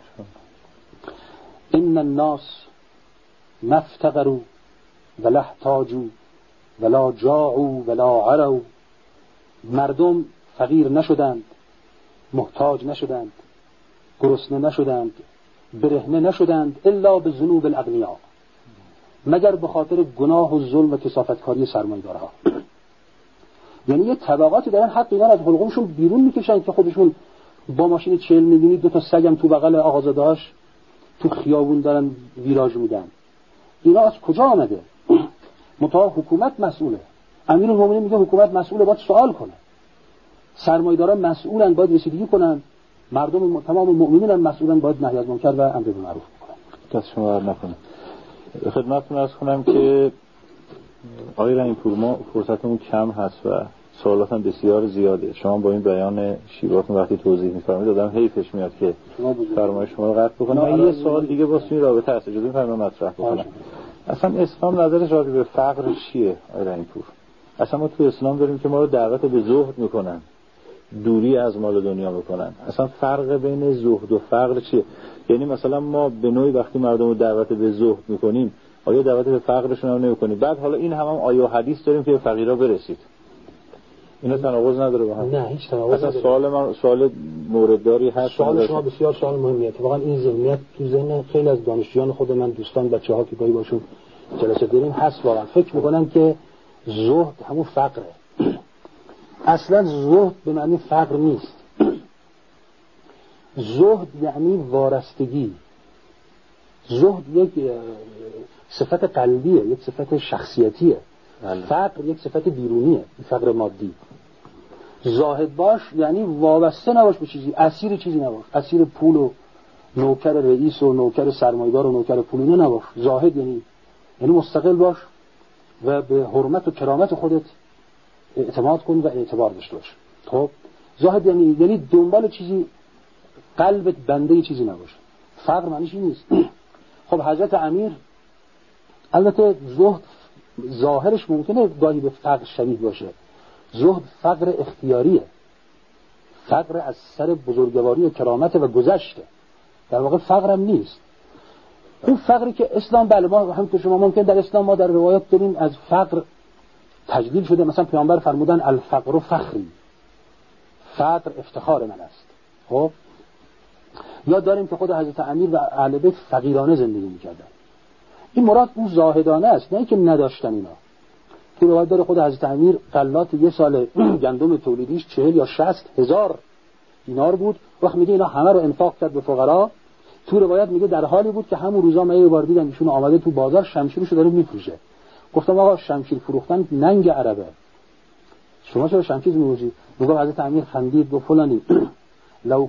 ان الناس مفتقروا ولا احتاجوا ولا جاعوا ولا عروا، مردم فقیر نشدند، محتاج نشدند، گرسنه نشدند، برهنه نشدند، الا به ذنوب الاغنیاء، مگر به خاطر گناه و ظلم و کثافتکاری سرمایه‌دارها. یعنی یه طبقاتی دارن حق اینا از حلقومشون بیرون میکشن که خودشون با ماشین 40 میلیونی 2 تا سگم تو بغل آقازاده‌هاش تو خیابون دارن ویراژ میدن. اینا از کجا آمده؟ متأ حکومت مسئوله. امیرالمومنین میگه حکومت مسئوله، باید سوال کنه. سرمایه‌داران مسئولن، باید رسیدگی کنن. مردم تمام مؤمنین هم مسئولن، باید نهی از منکر و امر به معروف کنن. دست شما در نکنه. خدمتتون عرض کنم که آقای رحیم‌پور ما فرصتمون کم هست و سوالات هم بسیار زیاده. شما با این بیان شیواتون وقتی توضیح می‌فرمایید آدم حیفش میاد که فرمایش شما رو قطع بکنه. من یه سوال دیگه با این رابطه هست، اجازه می‌فرمایید مطرح بکنم. اصلا اسلام نظرش راجع به فقر چیه آقای رحیم‌پور؟ اصلا ما تو اسلام داریم که ما رو دعوت به زهد میکنن، دوری از مال دنیا میکنن. اصلا فرق بین زهد و فقر چیه؟ یعنی مثلا ما به نوعی وقتی مردم رو دعوت به زهد میکنیم، آیا دعوت به فقرشون هم نمیکنیم؟ بعد حالا این هم آیه و حدیث داریم که به فقیرا برسید. اینا تناقض نداره با هم؟ نه هیچ تناقض نداره. اصلا سوال من سوال موردداری هست. سوال شما بسیار سوال مهمیه. اتفاقا این ذهنیت تو ذهن خیلی از دانشجویان خود من، دوستان، بچه‌ها که گاهی باشون جلسه داریم هست، واقعا فکر میکنن که زهد همون فقره. اصلا زهد به معنی فقر نیست. زهد یعنی وارستگی. زهد یک صفت قلبیه، یک صفت شخصیتیه. فقر یک صفت بیرونیه، فقر مادی. زاهد باش یعنی وابسته نباش به چیزی، اسیر چیزی نباش، اسیر پول و نوکر رئیس و نوکر سرمایه‌دار و نوکر پول اینا نباش. زاهد یعنی مستقل باش و به حرمت و کرامت خودت اعتماد کن و اعتبار داشته باش. خب زاهد یعنی دنبال چیزی، قلبت بنده چیزی نباشه. فقر معنیش این نیست. خب حضرت امیر البته زهد ظاهرش ممکنه گاهی به فقر شبیه باشه. زهد فقر اختیاریه، فقر از سر بزرگواری و کرامت و گذشته، در واقع فقر هم نیست. اون فقری که اسلام، بله ما همونطور شما ممکن در اسلام ما در روایات داریم از فقر تجلیل شده. مثلا پیامبر فرمودن الفقر فخری، فقر افتخار من است. خب یاد داریم که خود حضرت امیر و اهل بیت فقیرانه زندگی میکردن. این مراد اون زاهدانه است، نه اینکه نداشتن اینا. تو روایت داره خود حضرت امیر غلات یه سال گندم تولیدیش 40 یا 60 هزار دینار بود. وقت میگه اینا همه رو انفاق کرد به فقرا. تو روایت میگه در حالی بود که همون روزا من یه بار دیدم ایشون آمده تو بازار شمشیرشو داره میفروشه. گفتم آقا شمشیر فروختن ننگ عربه، شما چرا شمشیر می‌فروشید؟ میگه حضرت امیر خندید گفت فلانی لو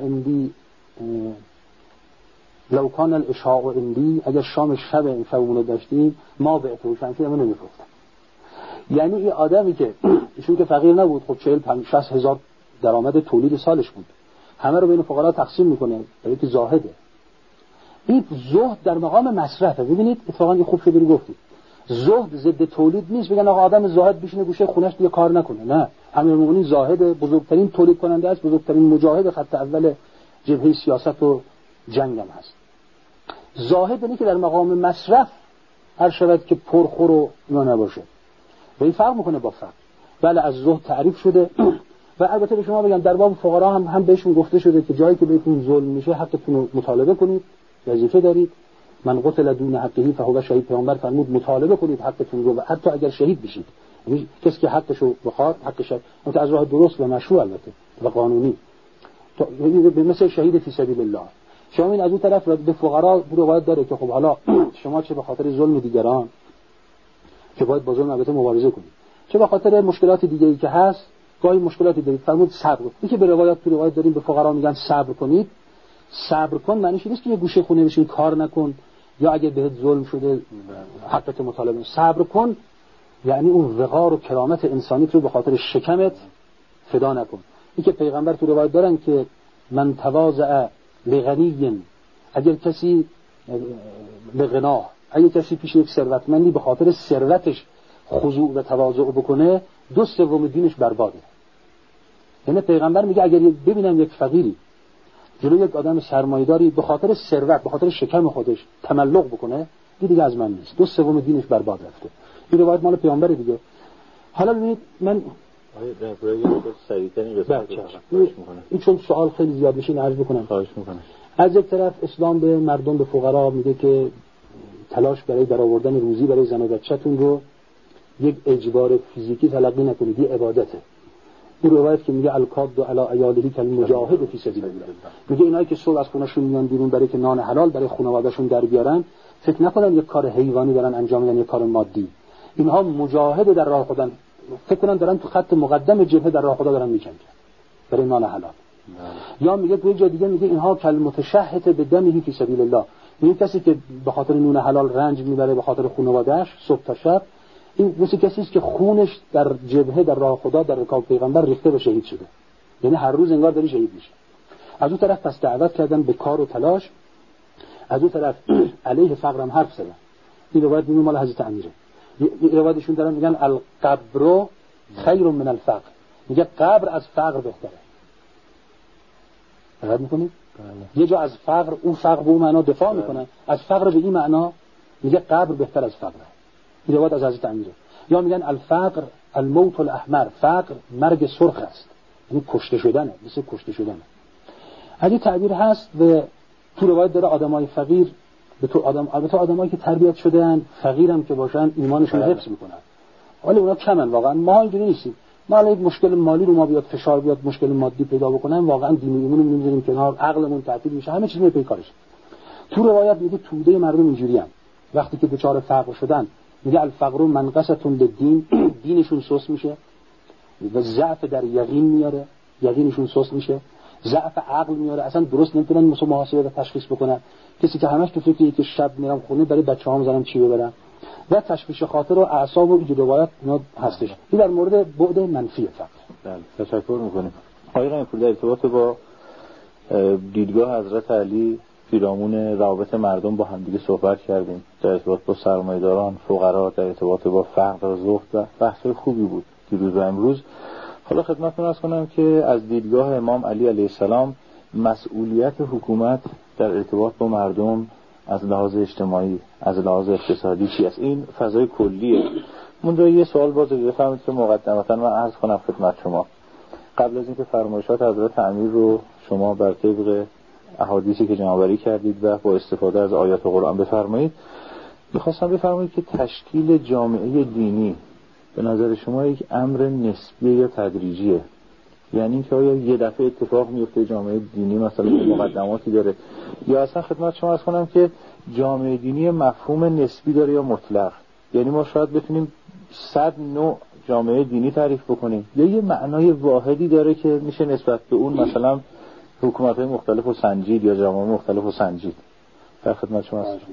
کان العشاء عندی، اگر شام شب این شبونو داشتیم ما به تو شمشیرمون نمی‌فروختم. یعنی این آدمی که ایشون که فقیر نبود، خب 40-50 هزار درآمد تولید سالش بود، همه رو بین فقرا تقسیم میکنه، برای که زاهده. این زهد در مقام مصرفه. ببینید اتفاقا خوب شده رو گفتید، زهد ضد تولید نیست بگن آقا آدم زاهد بشینه گوشه خونش دیگه کار نکنه. نه، امیرالمومنین زاهد، بزرگترین تولید کننده است، بزرگترین مجاهد خط اول جبهه سیاست و جنگ هم هست. زاهد یعنی که در مقام مصرف هر شود که پرخور و اینا نباشه. و این فرق میکنه با فقر. بله از زهد تعریف شده و البته به شما بگم در باب فقرا هم بهشون گفته شده که جایی که بهتون ظلم میشه حقتون رو مطالبه کنید، وظیفه دارید. من قتل دون حقه فهو شهید، پیامبر فرمود مطالبه کنید حقتون رو و حتی اگر شهید بشید. یعنی کسی که حقشو بخواد حقش اون از راه درست و مشروع البته و قانونی، به مثل شهید فی سبیل الله. شما این از اون طرف به فقرا روایت داره که خب حالا شما چه به خاطر ظلم دیگران که باید با ظلم البته مبارزه کنید، چه به خاطر مشکلات دیگه‌ای که هست گاهی مشکلاتی دارید، فرمود صبر کنید. این که به روایت تو روایت داریم به فقرا میگن صبر کنید، صبر کن معنیش نیست که یه گوشه خونه بشین کار نکن یا اگه بهت ظلم شده حقت مطالبه. صبر کن یعنی اون وقار و کرامت انسانیت رو به خاطر شکمت فدا نکن. این که پیغمبر تو روایت دارن که من تواضع لغنی، اگر کسی لغناه، اگر کسی پیش یک ثروتمندی به خاطر ثروتش خضوع و تواضع بکنه 2/3 دینش برباده. یعنی پیغمبر میگه اگر ببینم یک فقیری جلوی یک آدم سرمایه‌داری به خاطر ثروت، به خاطر شکم خودش تملق بکنه، دیگه از من نیست، 2/3 دینش برباد رفته. این روایت مال پیامبر دیگه. حالا ببینید من این چون سوال خیلی زیاد میشه عرض بکنم. خواهش میکنم. از یک طرف اسلام به مردم، به فقرا میگه که تلاش برای درآوردن روزی برای زن و بچه‌تون رو یک اجبار فیزیکی تلقی نکنید، یه عبادته. این روایت که میگه الکاد علی عیاله کالمجاهد فی سبیل الله، میگه اینایی که صبح از خونه‌شون میان بیرون برای که نان حلال برای خانواده‌شون در بیارن، فکر نکنن یک کار حیوانی دارن انجام میدن، یک کار مادی. اینها مجاهد در راه خدا، فکر کنن دارن تو خط مقدم جبهه در راه خدا دارن میجنگن برای نان حلال. یا میگه تو جای دیگه میگه اینها کالمتشهد بدمه فی سبیل الله، این کسی که به خاطر نون حلال رنج میبره به خاطر خانواده‌اش صبح تا شب، این مثل کسی است که خونش در جبهه در راه خدا در رکاب پیغمبر ریخته و شهید شده، یعنی هر روز انگار داری شهید میشه. از اون طرف پس دعوت کردن به کار و تلاش، از اون طرف علیه فقرم حرف زدن. این روایت میگه مال حضرت امیره. این روایتشون دارن میگن القبر خیر من الفقر، میگه قبر از فقر بهتره. دقت میکنید؟ یه جا از فقر، اون فقر به اون معنا دفاع میکنن، از فقر به این معنا میگه قبر بهتر از فقره. این روایت از حضرت امیره. یا میگن الفقر الموت الاحمر، فقر مرگ سرخ است، یعنی کشته شدنه، مثل کشته شدنه. اگه تعبیر هست و تو روایت داره آدمای فقیر به تو البته آدمایی که تربیت شدن فقیرم که باشن ایمانشون حفظ میکنن، ولی اونا کمن واقعا. ما اینجوری نیستیم. ما الان مشکل مالی رو ما بیاد فشار بیاد مشکل مادی پیدا بکنن، واقعا دین و ایمونمون میذاریم کنار، عقلمون تعطیل میشه، همه چیز میپی کارش. تو روایت میگه توده مردم اینجوریه، وقتی که دچار فقر شدن میگه الفقر منقصه للدین، دینشون سست میشه و ضعف در یقین میاره، یقینشون سست میشه، ضعف عقل میاره، اصلا درست نمیتونن محاسبه و تشخیص بکنن. کسی که همش تو فکریه که شب میرم خونه برای بچه‌هام میذارم چی ببرم و تشویش خاطر و اعصاب و این روایت اینا هستش. این در مورد بعد منفی فقر. بله تشکر میکنیم. آقای رحیم‌پور در ارتباط با دیدگاه حضرت علی پیرامون روابط مردم با همدیگه صحبت کردیم، در ارتباط با سرمایه‌داران، فقرا، در ارتباط با فقر و زهد و بحث‌های خوبی بود دیروز و امروز. حالا خدمتتون عرض کنم که از دیدگاه امام علی علیه السلام مسئولیت حکومت در ارتباط با مردم از لحاظ اجتماعی، از لحاظ اقتصادی چی است. این فضای کلیه. من یه سوال باز بفرمایید که مقدمتا من عرض کنم خدمت شما، قبل از اینکه فرمایشات حضرت امیر رو شما بر طبق احادیثی که جمع‌آوری کردید و با استفاده از آیات قرآن بفرمایید، می‌خواستم بفرمایید که تشکیل جامعه دینی به نظر شما یک امر نسبی یا تدریجیه؟ یعنی که آیا یه دفعه اتفاق میفته جامعه دینی مثلا مقدماتی داره، یا اصلا خدمت شما عرض کنم که جامعه دینی مفهوم نسبی داره یا مطلق؟ یعنی ما شاید بتونیم 100 نوع جامعه دینی تعریف بکنیم، یا یه معنای واحدی داره که میشه نسبت به اون مثلا حکومت‌های مختلف و سنجید یا جامعه مختلف و سنجید؟ در خدمت شما هستم.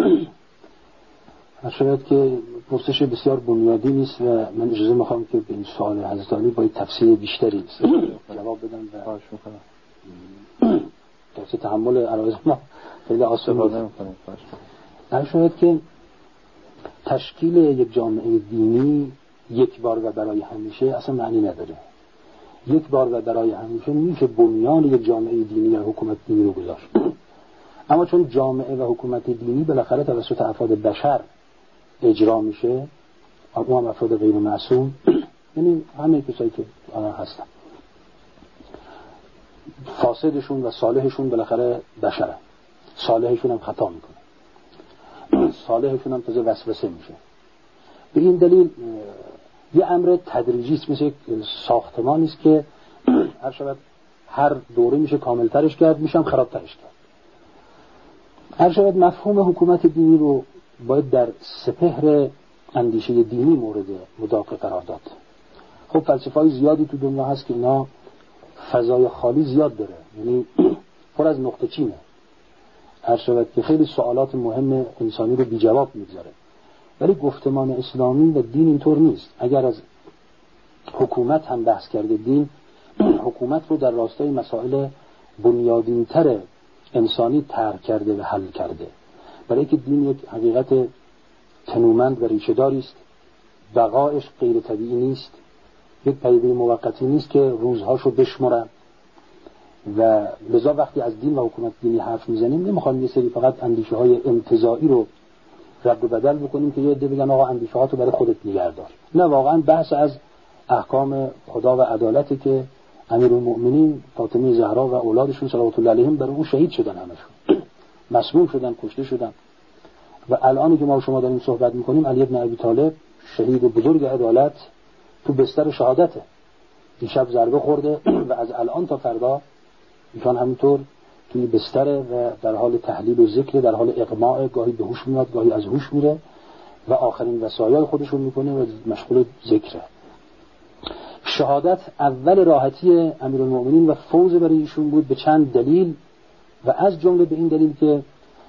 شاید که پرسش بسیار بنیادی نیست و من اجازه میخوام که به این سوال حضرت علی با تفصیل بیشتری جواب بدم و خواهش میکنم. درست تحمل عرایض ما خیلی آسان نیست. شاید که تشکیل یک جامعه دینی یک بار و برای همیشه اصلا معنی نداره. یک بار و برای همیشه میشه بنیان یک جامعه دینی یا حکومت دینی رو گذاشت، اما چون جامعه و حکومت دینی بالاخره توسط افراد بشر اجرا میشه، اون هم افراد غیر معصوم، یعنی همه کسایی که الان هستن، فاسدشون و صالحشون بالاخره بشرن، صالحشون هم خطا میکنه، صالحشون هم تازه وسوسه میشه. به این دلیل یه امر تدریجی است، مثل ساختمانی است که هر دوره میشه کاملترش کرد، میشه هم خرابترش کرد. هر شاید مفهوم حکومت دینی رو باید در سپهر اندیشه دینی مورد مداقه قرار داد. خب فلسفه‌های زیادی تو دنیا هست که اینا فضای خالی زیاد داره، یعنی پر از نقطه چینه، هر شاید که خیلی سوالات مهم انسانی رو بی جواب میگذاره. ولی گفتمان اسلامی و دین اینطور نیست. اگر از حکومت هم بحث کرده دین، حکومت رو در راستای مسائل بنیادین‌تر انسانی طرح کرده و حل کرده، برای که دین یک حقیقت تنومند و ریشه‌داری است، بقایش غیر طبیعی نیست، یک پدیده موقتی نیست که روزهاشو بشمرن. و لذا وقتی از دین و حکومت دینی حرف میزنیم نمیخوایم یه سری فقط اندیشه های انتزاعی رو رد و بدل بکنیم که یه عده بگن آقا اندیشه هاتو برای خودت نگهدار. نه، واقعا بحث از احکام خدا و عدالتی که امیرالمؤمنین فاطمه زهرا و اولادشون صلوات الله علیهم برای اون شهید شدن، همشون مسموم شدن، کشته شدن. و الانی که ما شما داریم صحبت میکنیم علی ابن ابی طالب شهید بزرگ عدالت تو بستر شهادته، این شب ضربه خورده و از الان تا فردا ایشان همینطور توی بستره و در حال تحلیل و ذکر، در حال اغماء، گاهی به هوش میاد گاهی از هوش میره و آخرین وصایای خودشون میکنه و مشغول ذکره. شهادت اول راحتی امیرالمؤمنین و فوز برای ایشون بود به چند دلیل، و از جمله به این دلیل که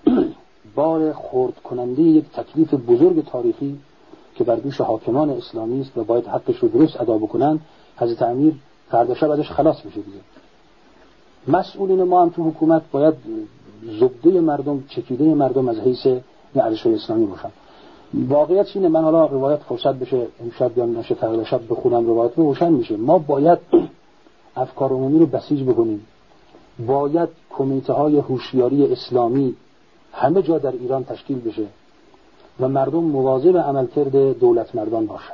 بار خرد کننده یک تکلیف بزرگ تاریخی که بر دوش حاکمان اسلامی است و باید حقش رو درست ادا بکنن، حضرت امیر فردا شب ازش خلاص میشه دیگه. مسئولین ما هم تو حکومت باید زبده مردم، چکیده مردم از حیث ارزش‌های اسلامی باشن. واقعیت اینه، من حالا روایت فرصت بشه امشب یا نشه فردا شب بخونم، روایت روشن میشه. ما باید افکار عمومی رو بسیج بکنیم، باید کمیته های هوشیاری اسلامی همه جا در ایران تشکیل بشه و مردم مواظب عملکرد دولت مردان باشن.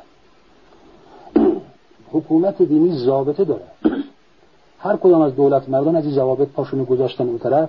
حکومت دینی ضابطه داره، هر کدام از دولت مردان از این ضوابط پاشونو گذاشتن اون طرف،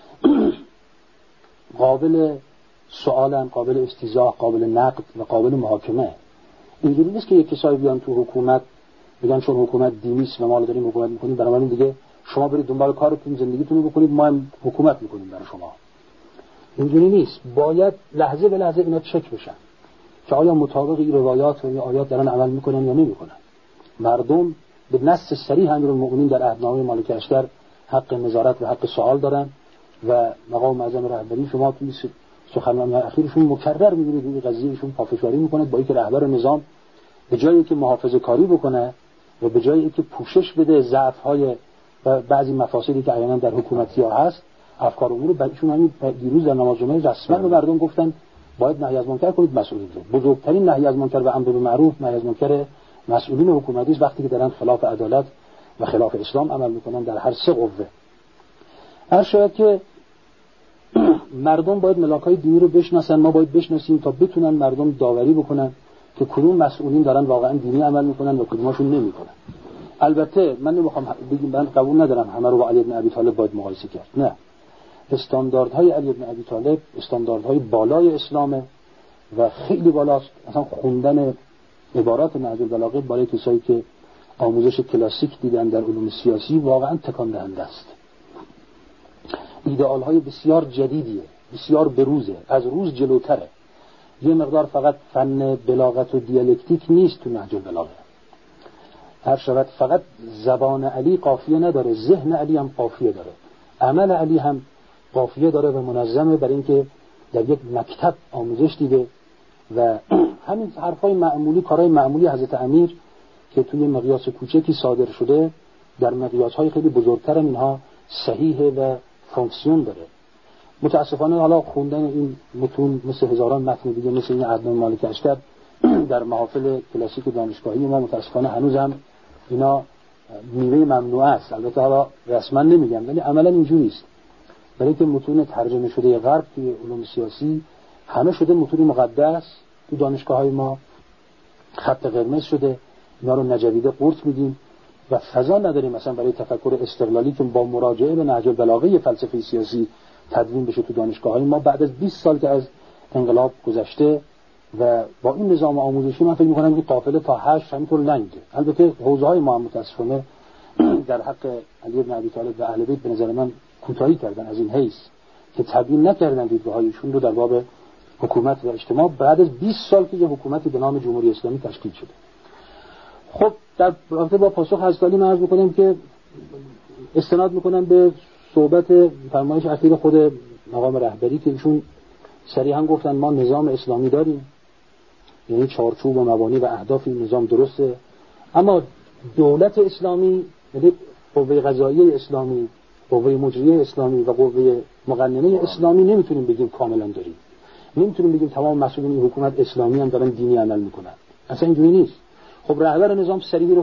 قابل سوالن، قابل استیضاح، قابل نقد و قابل محاکمه. اینجوری نیست که یک کسایی بیان تو حکومت بگن چون حکومت دینی است و ما داریم حکومت میکنیم بنابراین دیگه شما برید دنبال کارتون، زندگیتون رو بکنید، ما هم حکومت میکنیم برای شما. اینجوری نیست. باید لحظه به لحظه اینا چک بشن که آیا مطابق این روایات و آیات دارن عمل میکنن یا نمیکنن. مردم به نص صریح امیرالمؤمنین در عهدنامه مالک اشتر حق نظارت و حق سوال دارن و مقام معظم رهبری شما توی سخنرانی اخیرشون مکرر می‌بینید این قضیهشون پافشاری میکنه با اینکه رهبر نظام به جایی که محافظه کاری بکنه و به جایی که پوشش بده ضعف‌های و بعضی مفاسدی که عیناً در حکومتی‌ها هست، افکار امور رو برایشون همین دیروز در نماز جمعه رسما به مردم گفتن باید نهی از منکر کنید، مسئولین رو. بزرگترین نهی از منکر و امر بالمعروف نهی از منکر مسئولین حکومتی است وقتی که دارن خلاف عدالت و خلاف اسلام عمل میکنن در هر سه قوه. هر شاید که مردم باید ملاک‌های دینی رو بشناسن، ما باید بشناسیم تا بتونن مردم داوری بکنن که کدوم مسئولین دارن واقعا دینی عمل میکنن و کدوماشون نمیکنن. البته من نمیخوام بگم، من قبول ندارم همه رو با علی بن ابی طالب باید مقایسه کرد. نه، استانداردهای علی بن ابی طالب استانداردهای بالای اسلامه و خیلی بالاست. اصلا خوندن عبارات نهج البلاغه برای کسایی که آموزش کلاسیک دیدن در علوم سیاسی واقعا تکان دهنده است. ایدئال‌های بسیار جدیدیه، بسیار بروزه، از روز جلوتره. یه مقدار فقط فن بلاغت و دیالکتیک نیست تو نهج البلاغه. هر شود فقط زبان علی قافیه نداره، ذهن علی هم قافیه داره، عمل علی هم قافیه داره و منظمه، برای اینکه در یک مکتب آموزش دیده و همین حرفای معمولی، کارهای معمولی حضرت امیر که توی مقیاس کوچکی صادر شده در مقیاس‌های خیلی بزرگتر اینها صحیحه و فانکسیون داره. متاسفانه حالا خوندن این متون مثل هزاران متن دیگه مثل این عدنان مالک اشتر در محافل کلاسیک دانشگاهی ما متاسفانه هنوزم اینا میوه ممنوعه است. البته حالا رسما نمیگم ولی عملا اینجوری است، برای که متون ترجمه شده غرب توی علوم سیاسی همه شده متون مقدس، تو دانشگاه‌های ما خط قرمز شده، اینا رو نجویده قورت میدیم و فضا نداریم مثلا برای تفکر استقلالی که با مراجعه به نهج البلاغه فلسفه سیاسی تدوین بشه تو دانشگاه‌های ما بعد از 20 سال که از انقلاب گذشته و با این نظام آموزشی من فکر می‌کنم که قافله تا 8 همینطور لنگه. البته حوزه‌های ما متأسفانه در حق علی بن ابی طالب و اهل بیت به نظر من کوتاهی کردن از این حیث که تبیین نکردن دیدگاه‌هایشون رو در باب حکومت و اجتماع بعد از 20 سال که یه حکومتی به نام جمهوری اسلامی تشکیل شده. خب در رابطه با پاسخ حضرت علی من عرض می‌کنم که استناد می‌کنم به صحبت فرمایش اخیر خود مقام رهبری که ایشون صریحا گفتن ما نظام اسلامی داریم، یعنی چارچوب و مبانی و اهداف این نظام درسته، اما دولت اسلامی، یعنی قوه قضاییه اسلامی، قوه مجریه اسلامی و قوه مقننه اسلامی نمیتونیم بگیم کاملا داریم. نمیتونیم بگیم تمام مسئولین این حکومت اسلامی هم دارن دینی عمل میکنن. اصلا اینجوری نیست. خب رهبر نظام صریحی رو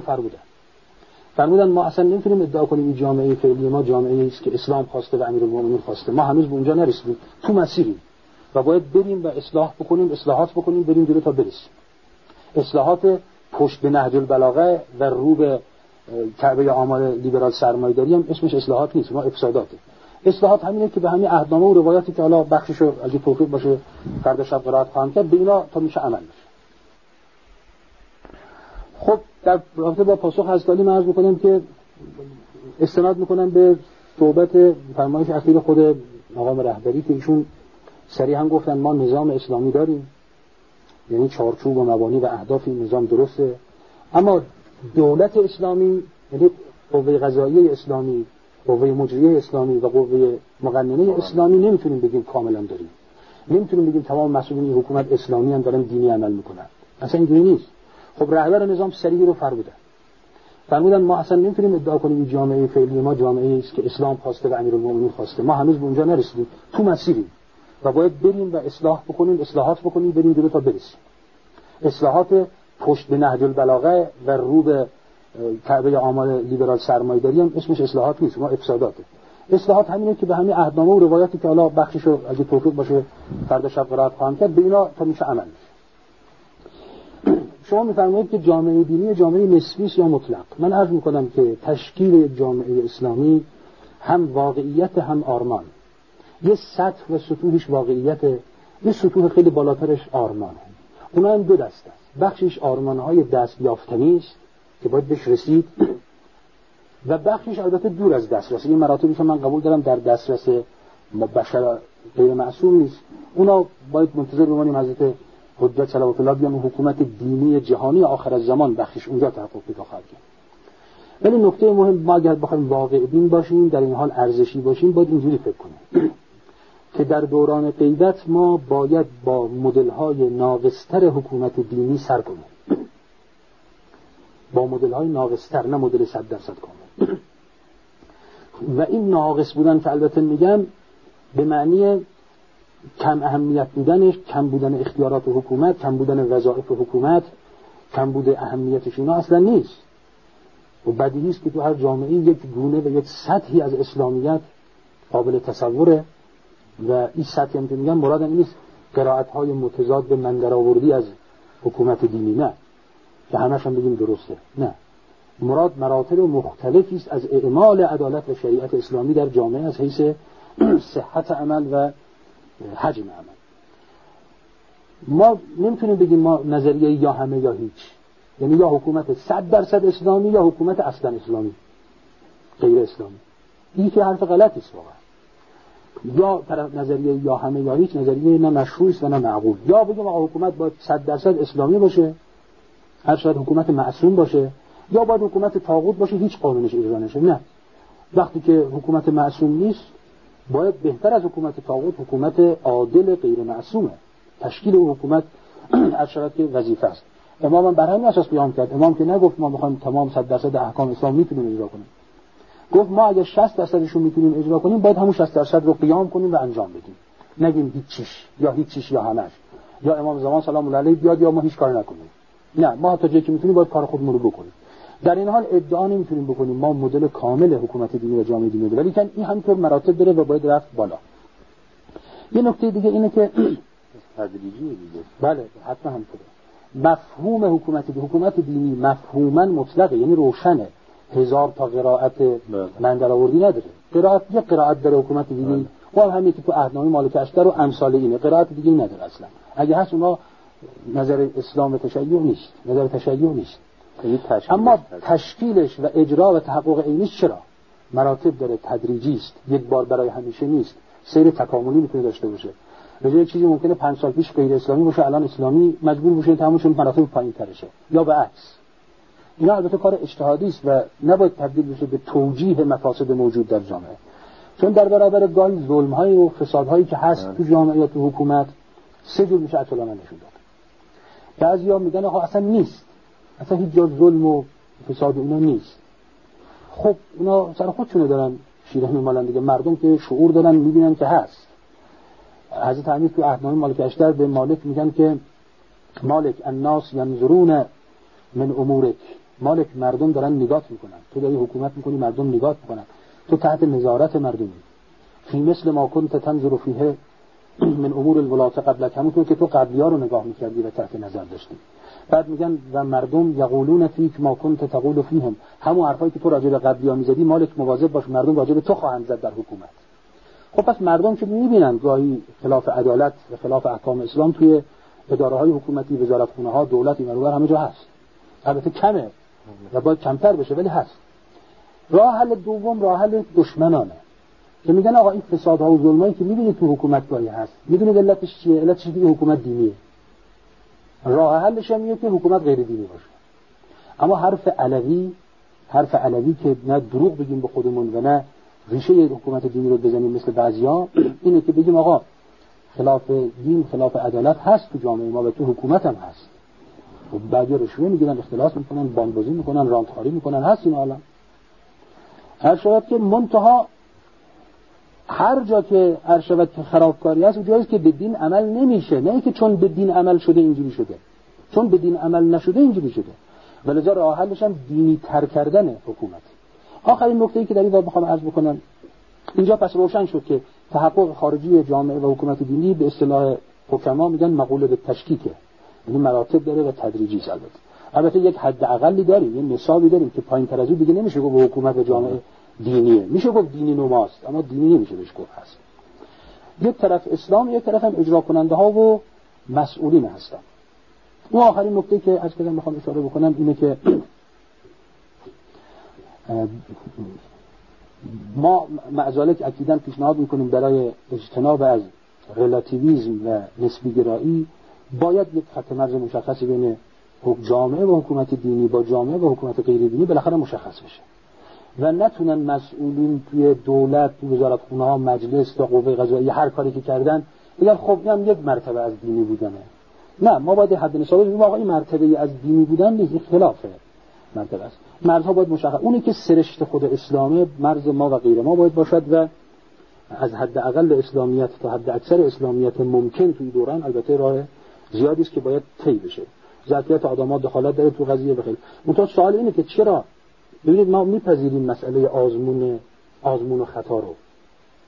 فرمودن ما اصلا نمیتونیم ادعا کنیم این جامعه فعلی ما جامعه‌ای است که اسلام خواسته و امیرالمومنین خواسته. ما هنوز به اونجا نرسیدیم، تو مسیریم و باید بریم و اصلاح بکنیم، اصلاحات بکنیم، بریم جلو تا برسیم. اصلاحات پشت به نهج البلاغه و رو به کعبه آمال لیبرال سرمایه‌داری هم اسمش اصلاحات نیست، ما افساداته. اصلاحات همینه که به همین عهدنامه و روایاتی که حالا بخششو اگه توفیق باشه فردا شب قرائت خواهم کرد به اینا تا میشه عمل بشه. خب در رابطه با پاسخ حضرت علی من عرض می‌کنم که استناد می‌کنم به صحبت فرمایش اخیر خود مقام رهبری که ایشون صریحا گفتن ما نظام اسلامی داریم، یعنی چارچوب و مبانی و اهداف این نظام درسته، اما دولت اسلامی، یعنی قوه قضاییه اسلامی، قوه مجریه اسلامی و قوه مقننه اسلامی نمیتونیم بگیم کاملا داریم. نمیتونیم بگیم تمام مسئولین این حکومت اسلامی هم دارن دینی عمل میکنن. اصلا اینجوری نیست. خب رهبر نظام صریحی رو فرمودن ما اصلا نمیتونیم ادعا کنیم این جامعه فعلی ما جامعه‌ای است که اسلام خواسته و امیرالمومنین خواسته. ما هنوز به اونجا نرسیدیم، تو مسیریم و باید بریم و اصلاح بکنیم، اصلاحات بکنیم، بریم جلو تا برسیم. اصلاحات پشت به نهج البلاغه و رو به کعبه آمال لیبرال سرمایه‌داری هم اسمش اصلاحات نیست، ما افساداته. اصلاحات همینه که به همین عهدنامه و روایاتی که حالا بخششو اگه توفیق باشه فردا شب قرائت خواهم کرد به اینا تا میشه عمل بشه. شما می‌فرمایید که جامعه دینی جامعه نسبی است یا مطلق. من عرض می‌کنم که تشکیل جامعه اسلامی هم واقعیت هم آرمان. یه سطح و سطوحش واقعیت، یه سطوح خیلی بالاترش آرمانه. اونا هم دو دسته است. بخشش آرمان‌های دست یافتنی است که باید بهش رسید و بخشش البته دور از دسترس. این مراتبی که من قبول دارم در دسترس بشر غیر معصوم نیست. اونا باید منتظر بمانیم حضرت حجت صلوات الله بیان حکومت دینی جهانی آخر الزمان بخشش اونجا تحقق پیدا خواهد کرد. ولی نکته مهم ما اگر بخوایم واقع بین باشیم، در این حال ارزشی باشیم، باید اینجوری فکر کنیم که در دوران غیبت ما باید با مدل‌های ناقص‌تر حکومت دینی سر کنیم. با مدل‌های ناقص‌تر، نه مدل 100% کامل. و این ناقص بودن که البته میگم به معنی کم اهمیت بودنش، کم بودن اختیارات حکومت، کم بودن وظایف حکومت، کم بوده اهمیتش اینا اصلا نیست. و بدیهی است که تو هر جامعه یک گونه و یک سطحی از اسلامیت قابل تصوره و این سطحی که میگم مراد این نیست قرائت‌های متضاد به من درآوردی از حکومت دینی، نه که همش هم بگیم درسته، نه، مراد مراتب مختلفی است از اعمال عدالت و شریعت اسلامی در جامعه از حیث صحت عمل و حجم عمل. ما نمیتونیم بگیم ما نظریه یا همه یا هیچ، یعنی یا حکومت 100% اسلامی یا حکومت اصلا اسلامی غیر اسلامی. این که حرف غلطی است واقعا. یا طرف نظریه یا همه یا هیچ نظریه نه مشروع است و نه معقول. یا بگیم آقا حکومت باید 100% اسلامی باشه، هر شاید حکومت معصوم باشه، یا باید حکومت طاغوت باشه هیچ قانونش اجرا نشه. نه، وقتی که حکومت معصوم نیست باید بهتر از حکومت طاغوت حکومت عادل غیر معصومه. تشکیل اون حکومت هر شاید که وظیفه است. امام هم بر همین اساس قیام کرد. امام که نگفت ما می‌خوایم تمام 100% احکام اسلام میتونیم اجرا کنیم، گفت ما اگه 60%شو میتونیم اجرا کنیم باید همون 60% رو قیام کنیم و انجام بدیم، نگیم هیچیش یا همش، یا امام زمان سلام الله علیه بیاد یا ما هیچ کاری نکنیم. نه، ما تا جایی که میتونیم باید کار خودمون رو بکنیم. در این حال ادعا نمیتونیم بکنیم ما مدل کامل حکومت دینی و جامعه دینی داریم، ولی این همینطور مراتب داره و باید رفت بالا. یه نکته دیگه اینه که تدریجی دیگه، بله حتما همینطوره. مفهوم حکومت دینی مفهوما مطلقه، یعنی روشنه، هزار تا قرائت من درآوردی نداره. یه قرائت داره حکومت دینی و همین که تو عهدنامه مالک اشتر و امثال اینه، قرائت دیگه نداره اصلا. اگه هست اونا نظر اسلام و تشیع نیست، نظر تشیع نیست. اما تشکیلش و اجرا و تحقق عینیش چرا؟ مراتب داره، تدریجی است، یک بار برای همیشه نیست، سیر تکاملی میتونه داشته باشه. مثلا یک چیزی ممکنه 5 سال پیش غیر اسلامی باشه الان اسلامی مجبور باشه تمامش مراتب پایین‌ترشه یا به عکس. اینا البته کار اجتهادی است و نباید تبدیل بشه به توجیه مفاسد موجود در جامعه، چون در برابر گاهی ظلم‌های و فسادهایی که هست تو جامعه یا تو حکومت سه جور میشه اطلاعاً نشون داد. بعضیا میگن آقا اصلا نیست، اصلا هیچ جا ظلم و فساد اونا نیست. خب اونا سر خودشونه دارن شیره میمالن دیگه، مردم که شعور دارن میبینن که هست. حضرت امیر تو عهدنامه مالک اشتر به مالک میگن که مالک الناس ینظرون من امورک، مالک مردم دارن نگاه میکنن، تو داری حکومت میکنی مردم نگاه میکنن، تو تحت نظارت مردمی. فی مثل ما کنت تنظر فیه من امور الولاة قبلک، همونطور که تو قبلی‌ها رو نگاه میکردی و تحت نظر داشتی. بعد میگن و مردم یقولون فیک ما کنت تقول فیهم، همون حرفایی که تو راجع به قبلی‌ها میزدی مالک مواظب باش مردم راجع به تو خواهند زد در حکومت. خب پس مردم که میبینن گاهی خلاف عدالت و خلاف احکام اسلام توی اداره‌های حکومتی، وزارتخونه‌ها، دولت، اینور همه جا هست. البته کمه و باید کمتر بشه ولی هست. راه حل دوم راه حل دشمنانه که میگن آقا این فسادها و ظلمایی که میبینید تو حکومت گاهی هست، میدونید علتش چیه؟ علتش دیگه حکومت دینیه. راه حلش اینه که حکومت غیر دینی باشه. اما حرف علوی که نه دروغ بگیم به خودمون و نه ریشه حکومت دینی رو بزنیم مثل بعضیا، اینه که بگیم آقا خلاف دین، خلاف عدالت هست تو جامعه ما و تو حکومت هم هست. بعضیا رشوه میگیرن، اختلاس میکنن، بانبازی میکنن، رانتخاری میکنن، هست این حالا. هر شود که منتها هر جا که هر شود که خرابکاری هست اونجایی که به دین عمل نمیشه، نه اینکه چون به دین عمل شده اینجوری شده، چون به دین عمل نشده اینجوری شده. ولذا راه حلش هم دینی تر کردن حکومت. آخرین نکته‌ای که در این باب میخوام عرض بکنم، اینجا پس روشن شد که تحقق خارجی جامعه و حکومت دینی به اصطلاح حکما میگن مقوله به تشکیکه، یعنی مراتب داره و تدریجی است. البته یک حد اقلی داریم، یه نصابی داریم که پایین‌تر از اون دیگه نمیشه گفت حکومت و جامعه دینیه، میشه گفت دینی نماست اما دینی نمیشه بهش گفت. هست یک طرف اسلام، یک طرف هم اجرا کننده ها و مسئولین هستن. اون آخرین نکته که از کدام میخوام اشاره بکنم اینه که ما معذالک اکیداً پیشنهاد میکنیم برای اجتناب از رلاتیویسم و نسبی گرایی باید یک خط مرز مشخصی بین جامعه و حکومت دینی با جامعه و حکومت غیر دینی بالاخره مشخص بشه و نتونن مسئولین توی دولت، توی وزارتخونه ها، مجلس تا قوه قضاییه هر کاری که کردن بگن خب اینم یک مرتبه از دینی بودنه. نه، ما باید حد نصابی بگیم آقا این مرتبه از دینی بودن نیست، خلافه مرتبه است. مرزها باید مشخص، اونی که سرشت خود اسلامه مرز ما و غیر ما باید باشد و از حد اقل اسلامیت تا حد اکثر اسلامیت ممکن توی دوران، البته راه زیادی است که باید طی بشه. ظرفیت آدم‌ها دخالت داره تو قضیه بخیر. منتها سوال اینه که چرا ببینید ما میپذیریم مسئله آزمون و خطا رو،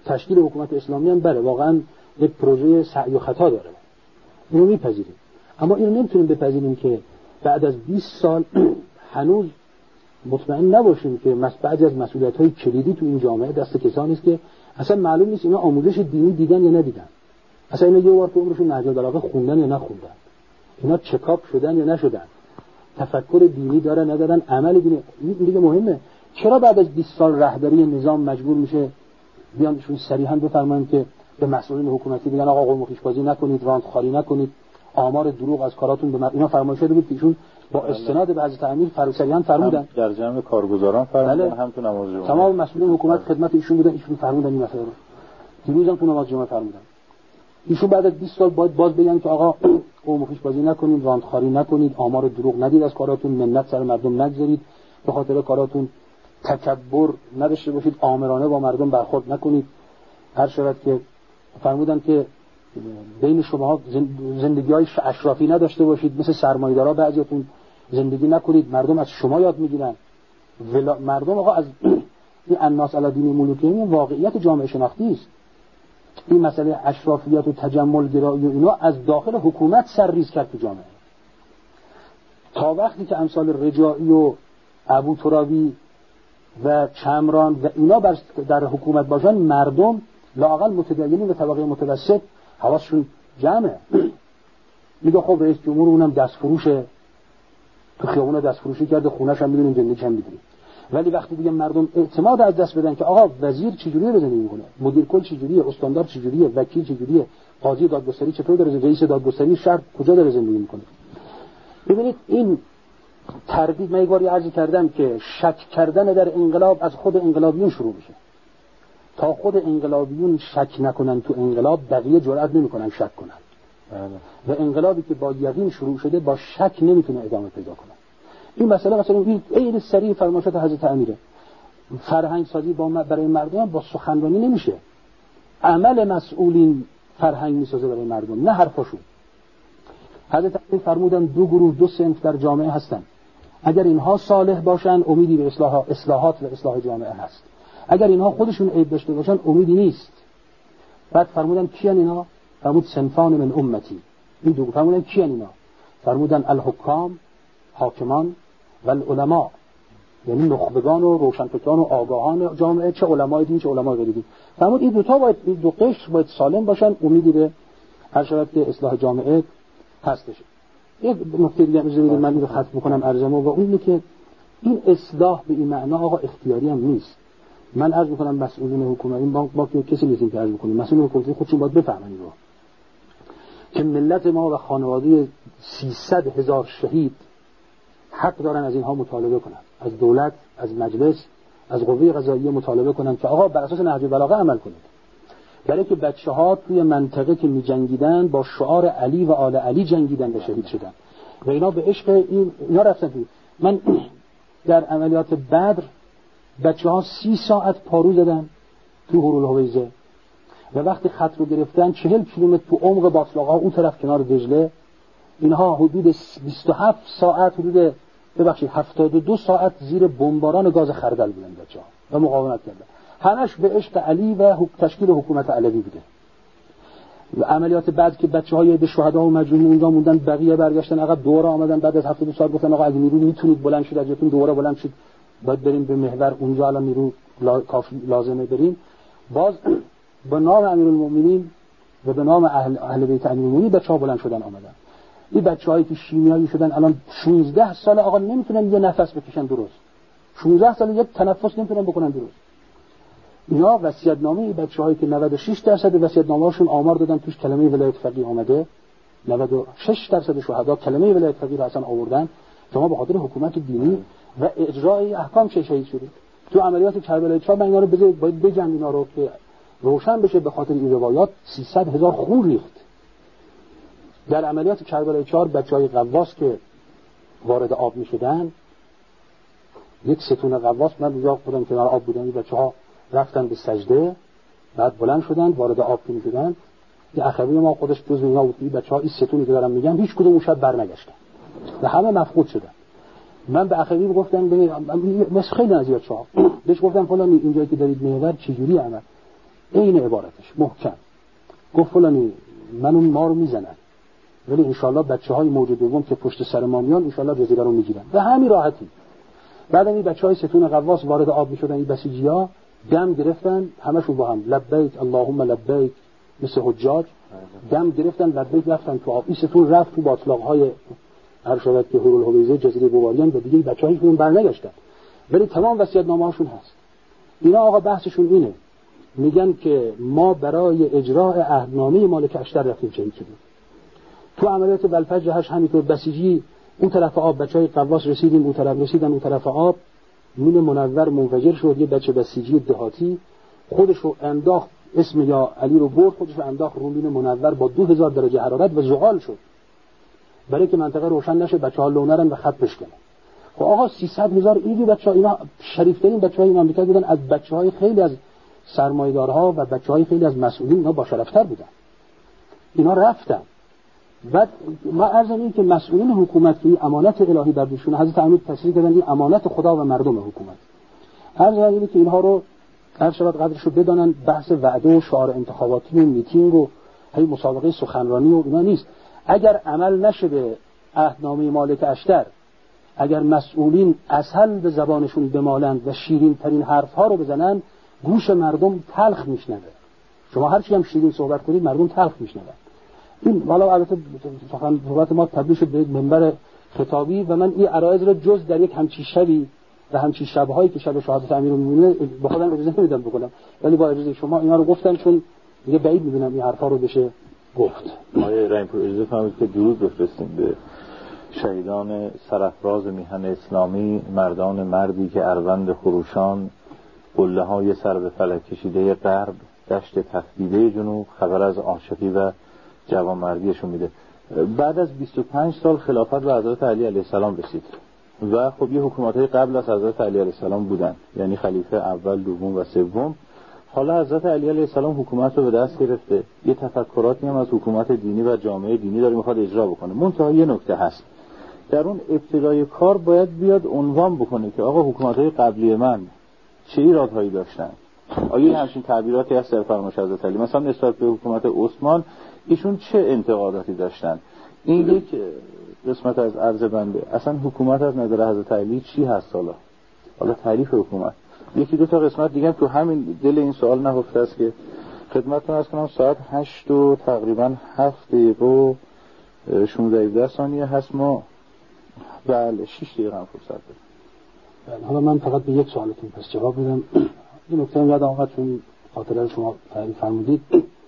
تشکیل حکومت اسلامی هم بله واقعا یک پروژه سعی و خطا داره، اینو میپذیریم، اما اینو نمیتونیم بپذیریم که بعد از 20 سال هنوز مطمئن نباشیم که بعضی از مسئولیت‌های کلیدی تو این جامعه دست کسانی است که اصلا معلوم نیست اینا آموزش دینی دیدن یا ندیدن، اصلا اینا یه بار تو عمرشون نهج البلاغه خوندن یا نخوندن، اینا چکاپ شدن یا نشدن، تفکر دینی دارن ندارن، عمل دینی. این دیگه مهمه. چرا بعد از 20 سال رهبری نظام مجبور میشه بیانشون صریحا بفرمایند که به مسئولین حکومتی بگن آقا قوم و خویش بازی نکنید، راند خاری نکنید، آمار دروغ از کاراتون به اینا فرمایش شده بود که ایشون با استناد به حضرت امیر صریحا فرمودن در جمع کارگزاران فرمودن، هم تو نماز جمعه تمام مسئولین حکومت خدمت ایشون بودن، ایشون فرمودن این مسئله رو. دیروز هم تو نماز جمعه فرمودن. ایشون بعد از 20 سال باید باز بگن که آقا قوم و خویش بازی نکنید، راند خاری نکنید، آمار دروغ ندید از کاراتون، منت سر مردم نگذارید، به خاطر کاراتون تکبر نداشته باشید، آمرانه با مردم برخورد نکنید. هر شرط که فرمودن که بین شماها زندگی‌های اشرافی نداشته باشید، مثل سرمایه‌دارا بعضیاتون زندگی نکنید، مردم از شما یاد میگیرن. مردم آقا از این الناس علی دین ملوکهم واقعیت جامعه شناختی است. این مسئله اشرافیت و تجمل گرایی و اینا از داخل حکومت سرریز کرد تو جامعه. تا وقتی که امثال رجایی و ابو ترابی و چمران و اینا در حکومت باشن، مردم لااقل متدینین و طبقه متوسط حواسشون جمعه. میگه خب رئیس جمهور اونم دستفروشه، تو خیابون دستفروشی کرده، خونه‌ش هم میدونیم، زندگیش هم میدونیم. ولی وقتی دیگه مردم اعتماد از دست بدن که آقا وزیر چجوریه زندگی میکنه، مدیر کل چجوریه، استاندار چجوریه، وکیل چجوریه، قاضی دادگستری چطور داره، رئیس دادگستری شهر کجا داره زندگی میکنه. ببینید این تردید، من یک باری عرض کردم که شک کردن در انقلاب از خود انقلابیون شروع میشه. تا خود انقلابیون شک نکنن تو انقلاب، بقیه جرئت نمیکنن شک کنن. و انقلابی که با یقین شروع شده با شک نمیتونه ادامه پیدا کنه. این مسئله مثلا این عین صریح فرمایشات حضرت امیره. فرهنگ سازی برای مردم با سخنرانی نمیشه. عمل مسئولین فرهنگ میسازه برای مردم، نه حرفاشون. حضرت امیر فرمودن دو گروه، دو صنف در جامعه هستن. اگر اینها صالح باشن امیدی به اصلاحات و اصلاح جامعه هست. اگر اینها خودشون عیب داشته باشن امیدی نیست. بعد فرمودن کیان اینا؟ فرمود صنفان من امتی. این دو فرمودن کیان اینا؟ فرمودن الحکام، حاکمان و العلماء، یعنی نخبگان و روشنفکران و آگاهان جامعه، چه علمای دین چه علمای غیر دین. فرمود این دوتا باید، این دو قشر باید سالم باشن، امیدی به هر شرایط که اصلاح جامعه هستش. یک نکته دیگه من این رو ختم بکنم عرضمو، و اون اینه که این اصلاح به این معنا آقا اختیاری هم نیست. من عرض می‌کنم مسئولین حکومتی با که کسی نیستیم که عرض بکنیم، مسئولین حکومتی خودشون باید بفهمن رو که ملت ما و خانواده 300,000 شهید حق دارن از اینها مطالبه کنن، از دولت، از مجلس، از قوه قضاییه مطالبه کنن که آقا بر اساس نهج البلاغه عمل کنید. برای که بچه‌ها توی منطقه که می‌جنگیدن با شعار علی و آل علی جنگیدن و شهید شدن و اینا به عشق اینا رفتن. من در عملیات بدر بچه‌ها 30 ساعت پارو زدن تو هورالحویزه و وقتی خط رو گرفتن 40 کیلومتر تو عمق باطلاق‌ها اون طرف کنار دجله، اینها حدود 27 ساعت، حدود 72 ساعت زیر بمباران گاز خردل بودن بچه‌ها و مقاومت کردن. همش به عشق علی و تشکیل حکومت علوی بوده. و عملیات بعد که بچه‌های به شهدا و مجروحین اونجا موندن، بقیه برگشتن عقب، دوباره آمدن بعد از 72 ساعت گفتن آقا اگه نیرو میتونید بلند شید از جاتون، دوباره بلند شید، باید بریم به محور، اونجا الان نیرو کافی لازمه بریم. باز به نام امیرالمومنین و به نام اهل بیت امیرالمومنین بچه‌ها بلند شدن آمدن. این بچه‌هایی که شیمیایی شدن الان 16 سال آقا نمیتونن یه نفس بکشن درست. 16 سال یک تنفس نمیتونن بکنن درست. اینا وصیت‌نامه این بچه‌هایی که 96% وصیت‌نامه‌هاشون آمار دادن توش کلمه ولایت فقیه آمده، 96% شهدا کلمه ولایت فقیه رو اصلا آوردن، شما به خاطر حکومت دینی و اجرای احکام چه شهید شدید. تو عملیات کربلای 4 من اینا رو باید بگم اینا رو که روشن بشه، به خاطر این روایات 300,000 خون ریخت. در عملیات کربلای 4 بچه‌های غواص که وارد آب می‌شدن، یک ستون غواص، من اونجا خودم کنار آب بودم، این بچه‌ها رفتن به سجده، بعد بلند شدن وارد آب می‌شدن. یه اخوی ما خودش جزو اینا بود. این بچه‌ها این ستونی که دارم میگم هیچ کدوم اون شب برنگشتن و همه مفقود شدن. من به اخوی گفتم مثل خیلی از بچه‌ها بهش گفتم فلان اینجایی که دارید محور چجوری عمل؟ این عبارتش محکم گفت فلانی من اون ما رو میزنن ولی انشالله بچه‌های موج دوم که پشت سر ما میان انشالله جزیره رو میگیرن و همین راحتی. بعد این بچه‌های ستون غواص وارد آب میشدن، این بسیجی‌ها دم گرفتن همشون با هم لبیک اللهم لبیک مثل حجاج دم گرفتن لبیک رفتن تو آب. این ستون رفت تو باطلاق‌های هر شود که هورالحویزه جزیره بواریان و دیگه بچه‌هاشون برنگشتن ولی تمام وصیت‌نامه‌هاشون هست. اینا آقا بحثشون اینه، میگن که ما برای اجراء عهدنامه مالک اشتر رفتیم شهید شدیم. تو عملیات بلفجر هش همینطور بسیجی اون طرف آب بچهای غواص رسیدیم اون طرف رسیدن اون طرف آب مین منور منفجر شد. یه بچه بسیجی دهاتی خودشو انداخت اسم یا علی رو برد خودشو انداخت رو مین منور با 2000 درجه حرارت و زغال شد برای که منطقه روشن نشه بچه‌ها لونرن و خط بشکنن. خب آقا 300,000 ایدی بچه‌ها اینا شریفترین بچه‌های این آمریکا بودن از بچه‌های خیلی از سرمایه‌دارها و بچه‌های خیلی از مسئولین اینا با شرفتر بودن. اینا رفتن. بعد ما عرض این که مسئولین حکومت که امانت الهی بر دوشون حضرت امیر تصریح کردن این امانت خدا و مردم حکومت. عرض اینه که اینها رو هر شب قدرشو بدانن. بحث وعده و شعار انتخاباتی و میتینگ و هی مسابقه سخنرانی و اینا نیست. اگر عمل نشه به عهدنامه مالک اشتر، اگر مسئولین اسهل به زبانشون بمالند و شیرین ترین حرف ها رو بزنن گوش مردم تلخ میشنوه. شما هر چی هم شیرین صحبت کنید مردم تلخ میشنون. این والا البته صحبت ما تبدیل شد به منبر خطابی و من این عرایض رو جز در یک همچین شبی و همچین شب‌هایی که شب شهادت امیرالمومنین به خودم اجازه نمیدم بکنم ولی با اجازه شما اینا رو گفتم چون دیگه بعید می‌دونم این حرفا رو بشه گفت. آقای رحیم‌پور اجازه فرمایید که درود بفرستیم به شهیدان سرافراز میهن اسلامی، مردان مردی که اروند خروشان قله‌های سر به فلک کشیده غرب دشت تفدیده جنوب خبر از عاشقی و جوانمردیشون میده. بعد از 25 سال خلافت به حضرت علی علیه السلام رسید و خب یه حکومت‌های قبل از حضرت علی علیه السلام بودن، یعنی خلیفه اول، دوم و سوم. حالا حضرت علی علیه السلام حکومت رو به دست گرفته، یه تفکراتی هم از حکومت دینی و جامعه دینی داره میخواد اجرا بکنه. منتها یه نکته هست، در اون ابتدای کار باید بیاد عنوان بکنه که آقا حکومت‌های قبلی من چه ایرادهایی داشتن. آیا همچین تعبیراتی هست در فرمایش حضرت علی؟ مثلا نسبت به حکومت عثمان ایشون چه انتقاداتی داشتن؟ این یک قسمت از عرض بنده. اصلا حکومت از نظر حضرت علی چی هست؟ حالا تعریف حکومت. یکی دو تا قسمت دیگه تو همین دل این سوال نهفته است که خدمتتون عرض کنم. ساعت 8 و تقریبا 7 دقیقه و 16 ثانیه هست. ما بله 6 دقیقه هم فرصت داریم. حالا من فقط به یک سوالتون پس جواب میدم. این نکته یاد آمد چون خاطره شما تعریف فرمودید.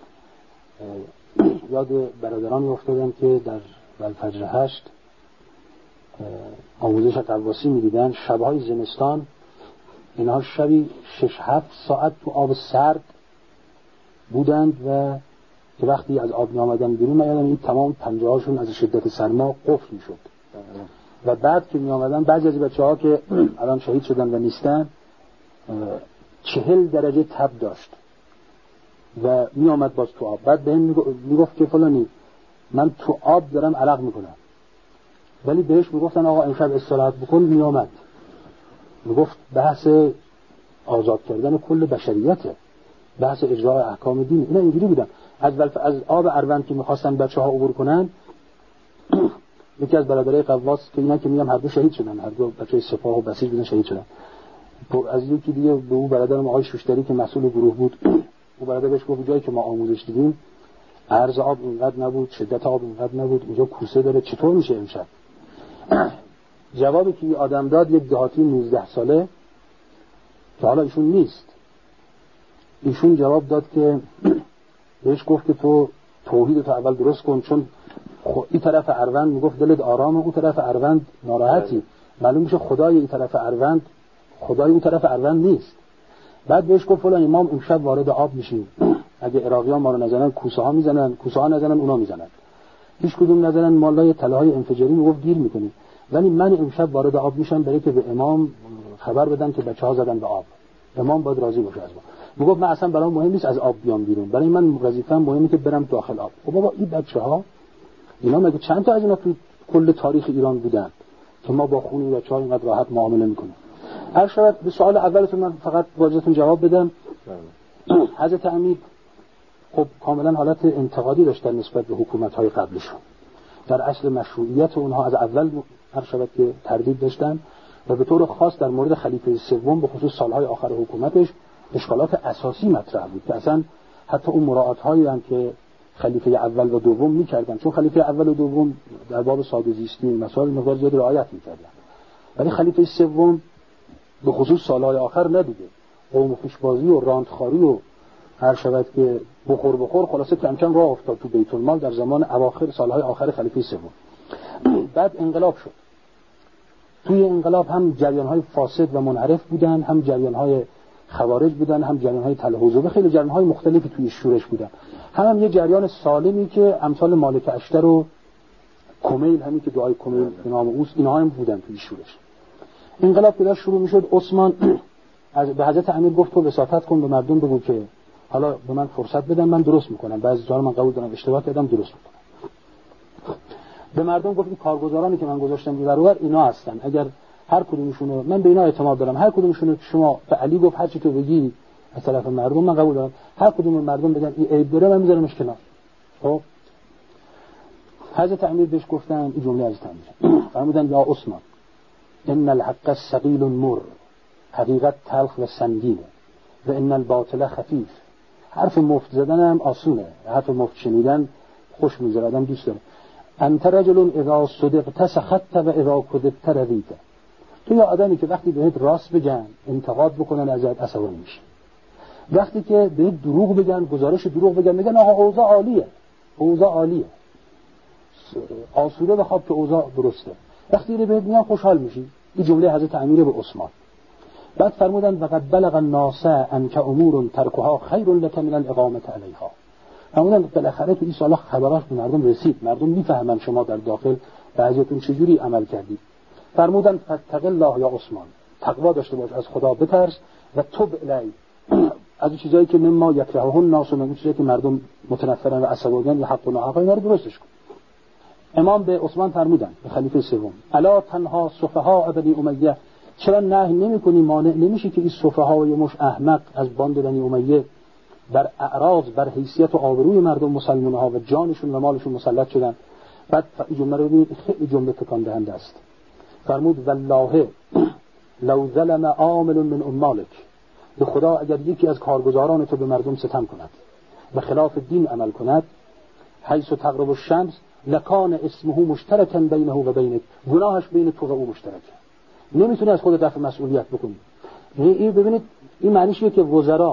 یاد برادران افتادم که در بلفجر 8 آموزش غواصی می‌دیدن. شب‌های زمستان اینها شبی 6-7 ساعت تو آب سرد بودند و که وقتی از آب می‌آمدن بیرون می‌آمدن این تمام پنجه‌هاشون از شدت سرما قفل می‌شد و بعد که می‌آمدن بعضی از بچه‌ها که الان شهید شدن و نیستن 40 درجه تب داشت و می‌آمد باز تو آب. بعد بهم میگفت که فلانی من تو آب دارم عرق میکنم، ولی بهش میگفتن آقا امشب استراحت بکن. میآمد میگفت بحث آزاد کردن کل بشریته، بحث اجرای احکام دین. اینا اینجوری بودن. از آب اروند که میخواستن بچه‌ها عبور کنن یکی از برادرای غواص که اینا که میگم هر دو شهید شدن، هر دو بچه‌ی سپاه و بسیج بودن شهید شدن. از یکی دیگه به اون برادرم آقای شوشتری که مسئول گروه بود اون برادر بهش گفت جایی که ما آموزش دیدیم عرض آب اینقدر نبود، شدت آب اینقدر نبود، اینجا کوسه داره، چطور میشه امشب؟ جوابی که آدم داد یک دهاتی 19 ساله که حالا ایشون نیست، ایشون جواب داد که بهش گفت که تو توحید تو اول درست کن، چون این طرف اروند میگفت دلت آرامه، اون طرف اروند ناراحتی، معلوم میشه خدای این طرف اروند خدای اون طرف اروند نیست. بعد بهش گفت فلان امام امشب وارد آب میشیم، اگه عراقیان ما رو نزنن کوسه ها میزنن، کوسه ها نزنن اونا میزنن، هیچ کدوم نزنن مالای طلاهای انفجاری. میگفت گیر میکنی، ولی من امشب وارد آب میشم برای که به امام خبر بدم که بچه‌ها زدن به آب، امام باید راضی باشه از ما. میگفت من اصلا برام مهم نیست از آب بیام بیرون، برای من وظیفه‌ام مهمه که برم داخل آب. خب بابا این بچه‌ها اینا مگه چند تا از اینا تو کل تاریخ ایران بودن که ما با خون بچه‌ها اینقدر راحت معامله میکنیم؟ هر شب به سوال اولتون من فقط واجبتون جواب بدم. حضرت امیر خب کاملا حالت انتقادی داشتن نسبت به حکومت‌های قبلشون. در اصل مشروعیت اونها از اول هر شود که تردید داشتن و به طور خاص در مورد خلیفه سوم به خصوص سالهای آخر حکومتش اشکالات اساسی مطرح بود که اصلا حتی اون مراعات‌هایی هم که خلیفه اول و دوم می‌کردن، چون خلیفه اول و دوم در باب ساده‌زیستی مسائل مقدار زیاد رعایت می‌کردن، ولی خلیفه سوم به خصوص سالهای آخر ندیده قوم خوشبازی و راندخاری و هر شود که بخور خلاصه کم کم راه افتاد تو بیت المال در زمان اواخر سالهای آخر خلیفه سوم. بعد انقلاب شد. توی انقلاب هم جریان‌های فاسد و منحرف بودن، هم جریان‌های خوارج بودن، هم جریان‌های طلحوزوبه، خیلی جریان‌های مختلفی توی شورش بودن. هم یه جریان سالمی که امثال مالک اشتر و کمیل، همین که دعای کمیل به نام اوست، اینها هم بودن توی شورش. انقلاب که داشت شروع می‌شد، عثمان به حضرت امیر گفت تو وساطت کن، به مردم بگو که حالا به من فرصت بدن، من درست میکنم، بعضی جاها من قبول دارم اشتباه کردم درست میکنم. به مردم گفت این کارگزارانی که من گذاشتم این ور اینا هستن، اگر هر کدومشونو من به اینا اعتماد دارم، هر کدومشونو که شما به علی گفت هر چی تو بگی از طرف مردم من قبول دارم، هر کدوم مردم بگن این عیب داره من میذارمش کنار. خب حضرت امیر بهش گفتن این جمله از امیر فرمودن یا عثمان ان الحق ثقیل مر، حقیقت تلخ و سنگینه، و ان الباطل خفیف، حرف مفت زدن هم آسونه، حرف مفت شنیدن خوش میذاره، آدم دوست داره. انت رجل اذا صدقت سخطت و اذا کذبت رضیت، تو یه آدمی که وقتی بهت راست بگن انتقاد بکنن ازت عصبانی میشی، وقتی که بهت دروغ بگن گزارش دروغ بگن میگن آقا اوضاع عالیه، اوضاع عالیه، آسوده بخواب که اوضاع درسته، وقتی رو بهت میگن خوشحال میشی. این جمله حضرت امیر به عثمان. بعد فرمودن وقد بلغ الناس انک امور ترکها خیر لك من الاقامه علیها. فرمودن بالاخره تو این سالا خبراش به مردم رسید، مردم میفهمن شما در داخل بعضیتون چجوری عمل کردید. فرمودن فتق الله یا عثمان، تقوا داشته باش، از خدا بترس و توب الی، از چیزایی که مما یکرهه الناس، من چیزایی که مردم متنفرن و عصبانیان یا حق و ناحق اینا رو درستش کن. امام به عثمان فرمودن به خلیفه سوم الا تنها سفها بنی امیه، چرا نهی نمی‌کنی، مانع نمیشه که این سفهای مش احمق از باند بنی امیه بر اعراض، بر حیثیت و آبروی مردم مسلمان‌ها و جانشون و مالشون مسلط شدن. بعد این جمله رو ببینید، خیلی جمله تکان دهنده است. فرمود والله لو ظلم عامل من عمالک، به خدا اگر یکی از کارگزاران تو به مردم ستم کند و خلاف دین عمل کند، حیث تقرب الشمس لکان اسمه مشترکا بینه و بینک، گناهش بین تو و او مشترکه، نمیتونه از خود دفع مسئولیت بکنی. این ببینید این معنیشه که وزرا،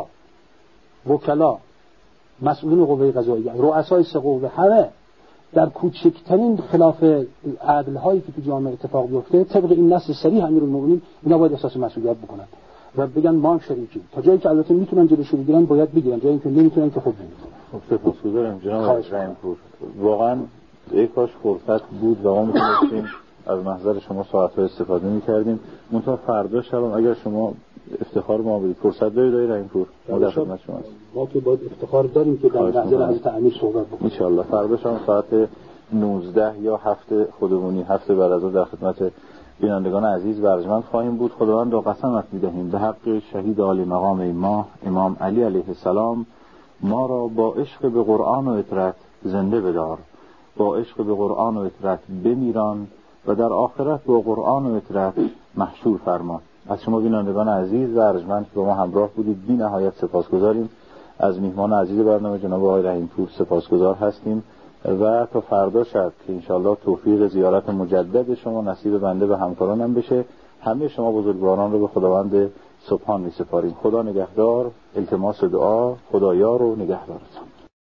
وکلا، مسئولین قوه قضاییه، رؤسای سه قوه، همه در کوچکترین خلاف عدل هایی که تو جامعه اتفاق بیفته طبق این نص صریح امیرالمومنین اینا باید احساس مسئولیت بکنن و بگن ما هم شریکیم. تا جایی که البته میتونن جلوشو بگیرن باید بگیرن، جایی که نمیتونن که خود نمیتونن. خب سپاسگزارم جناب رحیم‌پور، واقعا یک کاش فرصت بود و ما میتونستیم از محضر شما ساعت‌ها استفاده می‌کردیم. منتها فردا شب اگر شما افتخار ما بدید فرصت دارید رحیم‌پور، ما در خدمت شما هستیم. ما که باید افتخار داریم که در محضر حضرت امیر صحبت بکنیم ان شاءالله. فردا شام ساعت 19 یا 7 خودمونی، 7 بعد از ظهر در خدمت بینندگان عزیز و ارجمند خواهیم بود. خداوند را قسمت می‌دهیم به حق شهید عالی مقام ما امام علی علیه السلام، ما را با عشق به قرآن و اطاعت زنده بدار، با عشق به قرآن و اطاعت بمیران و در آخرت با قرآن و اطاعت محشور فرما. از شما بینندگان عزیز و ارجمند که با ما همراه بودید بی نهایت سپاسگزاریم. از میهمان عزیز برنامه جناب آقای رحیم‌پور سپاسگزار هستیم و تا فردا شب که انشالله توفیق زیارت مجدد شما نصیب بنده و همکارانم بشه، همه شما بزرگواران رو به خداوند سبحان می‌سپاریم. خدا نگهدار، التماس دعا، خدایار و نگهدارتون.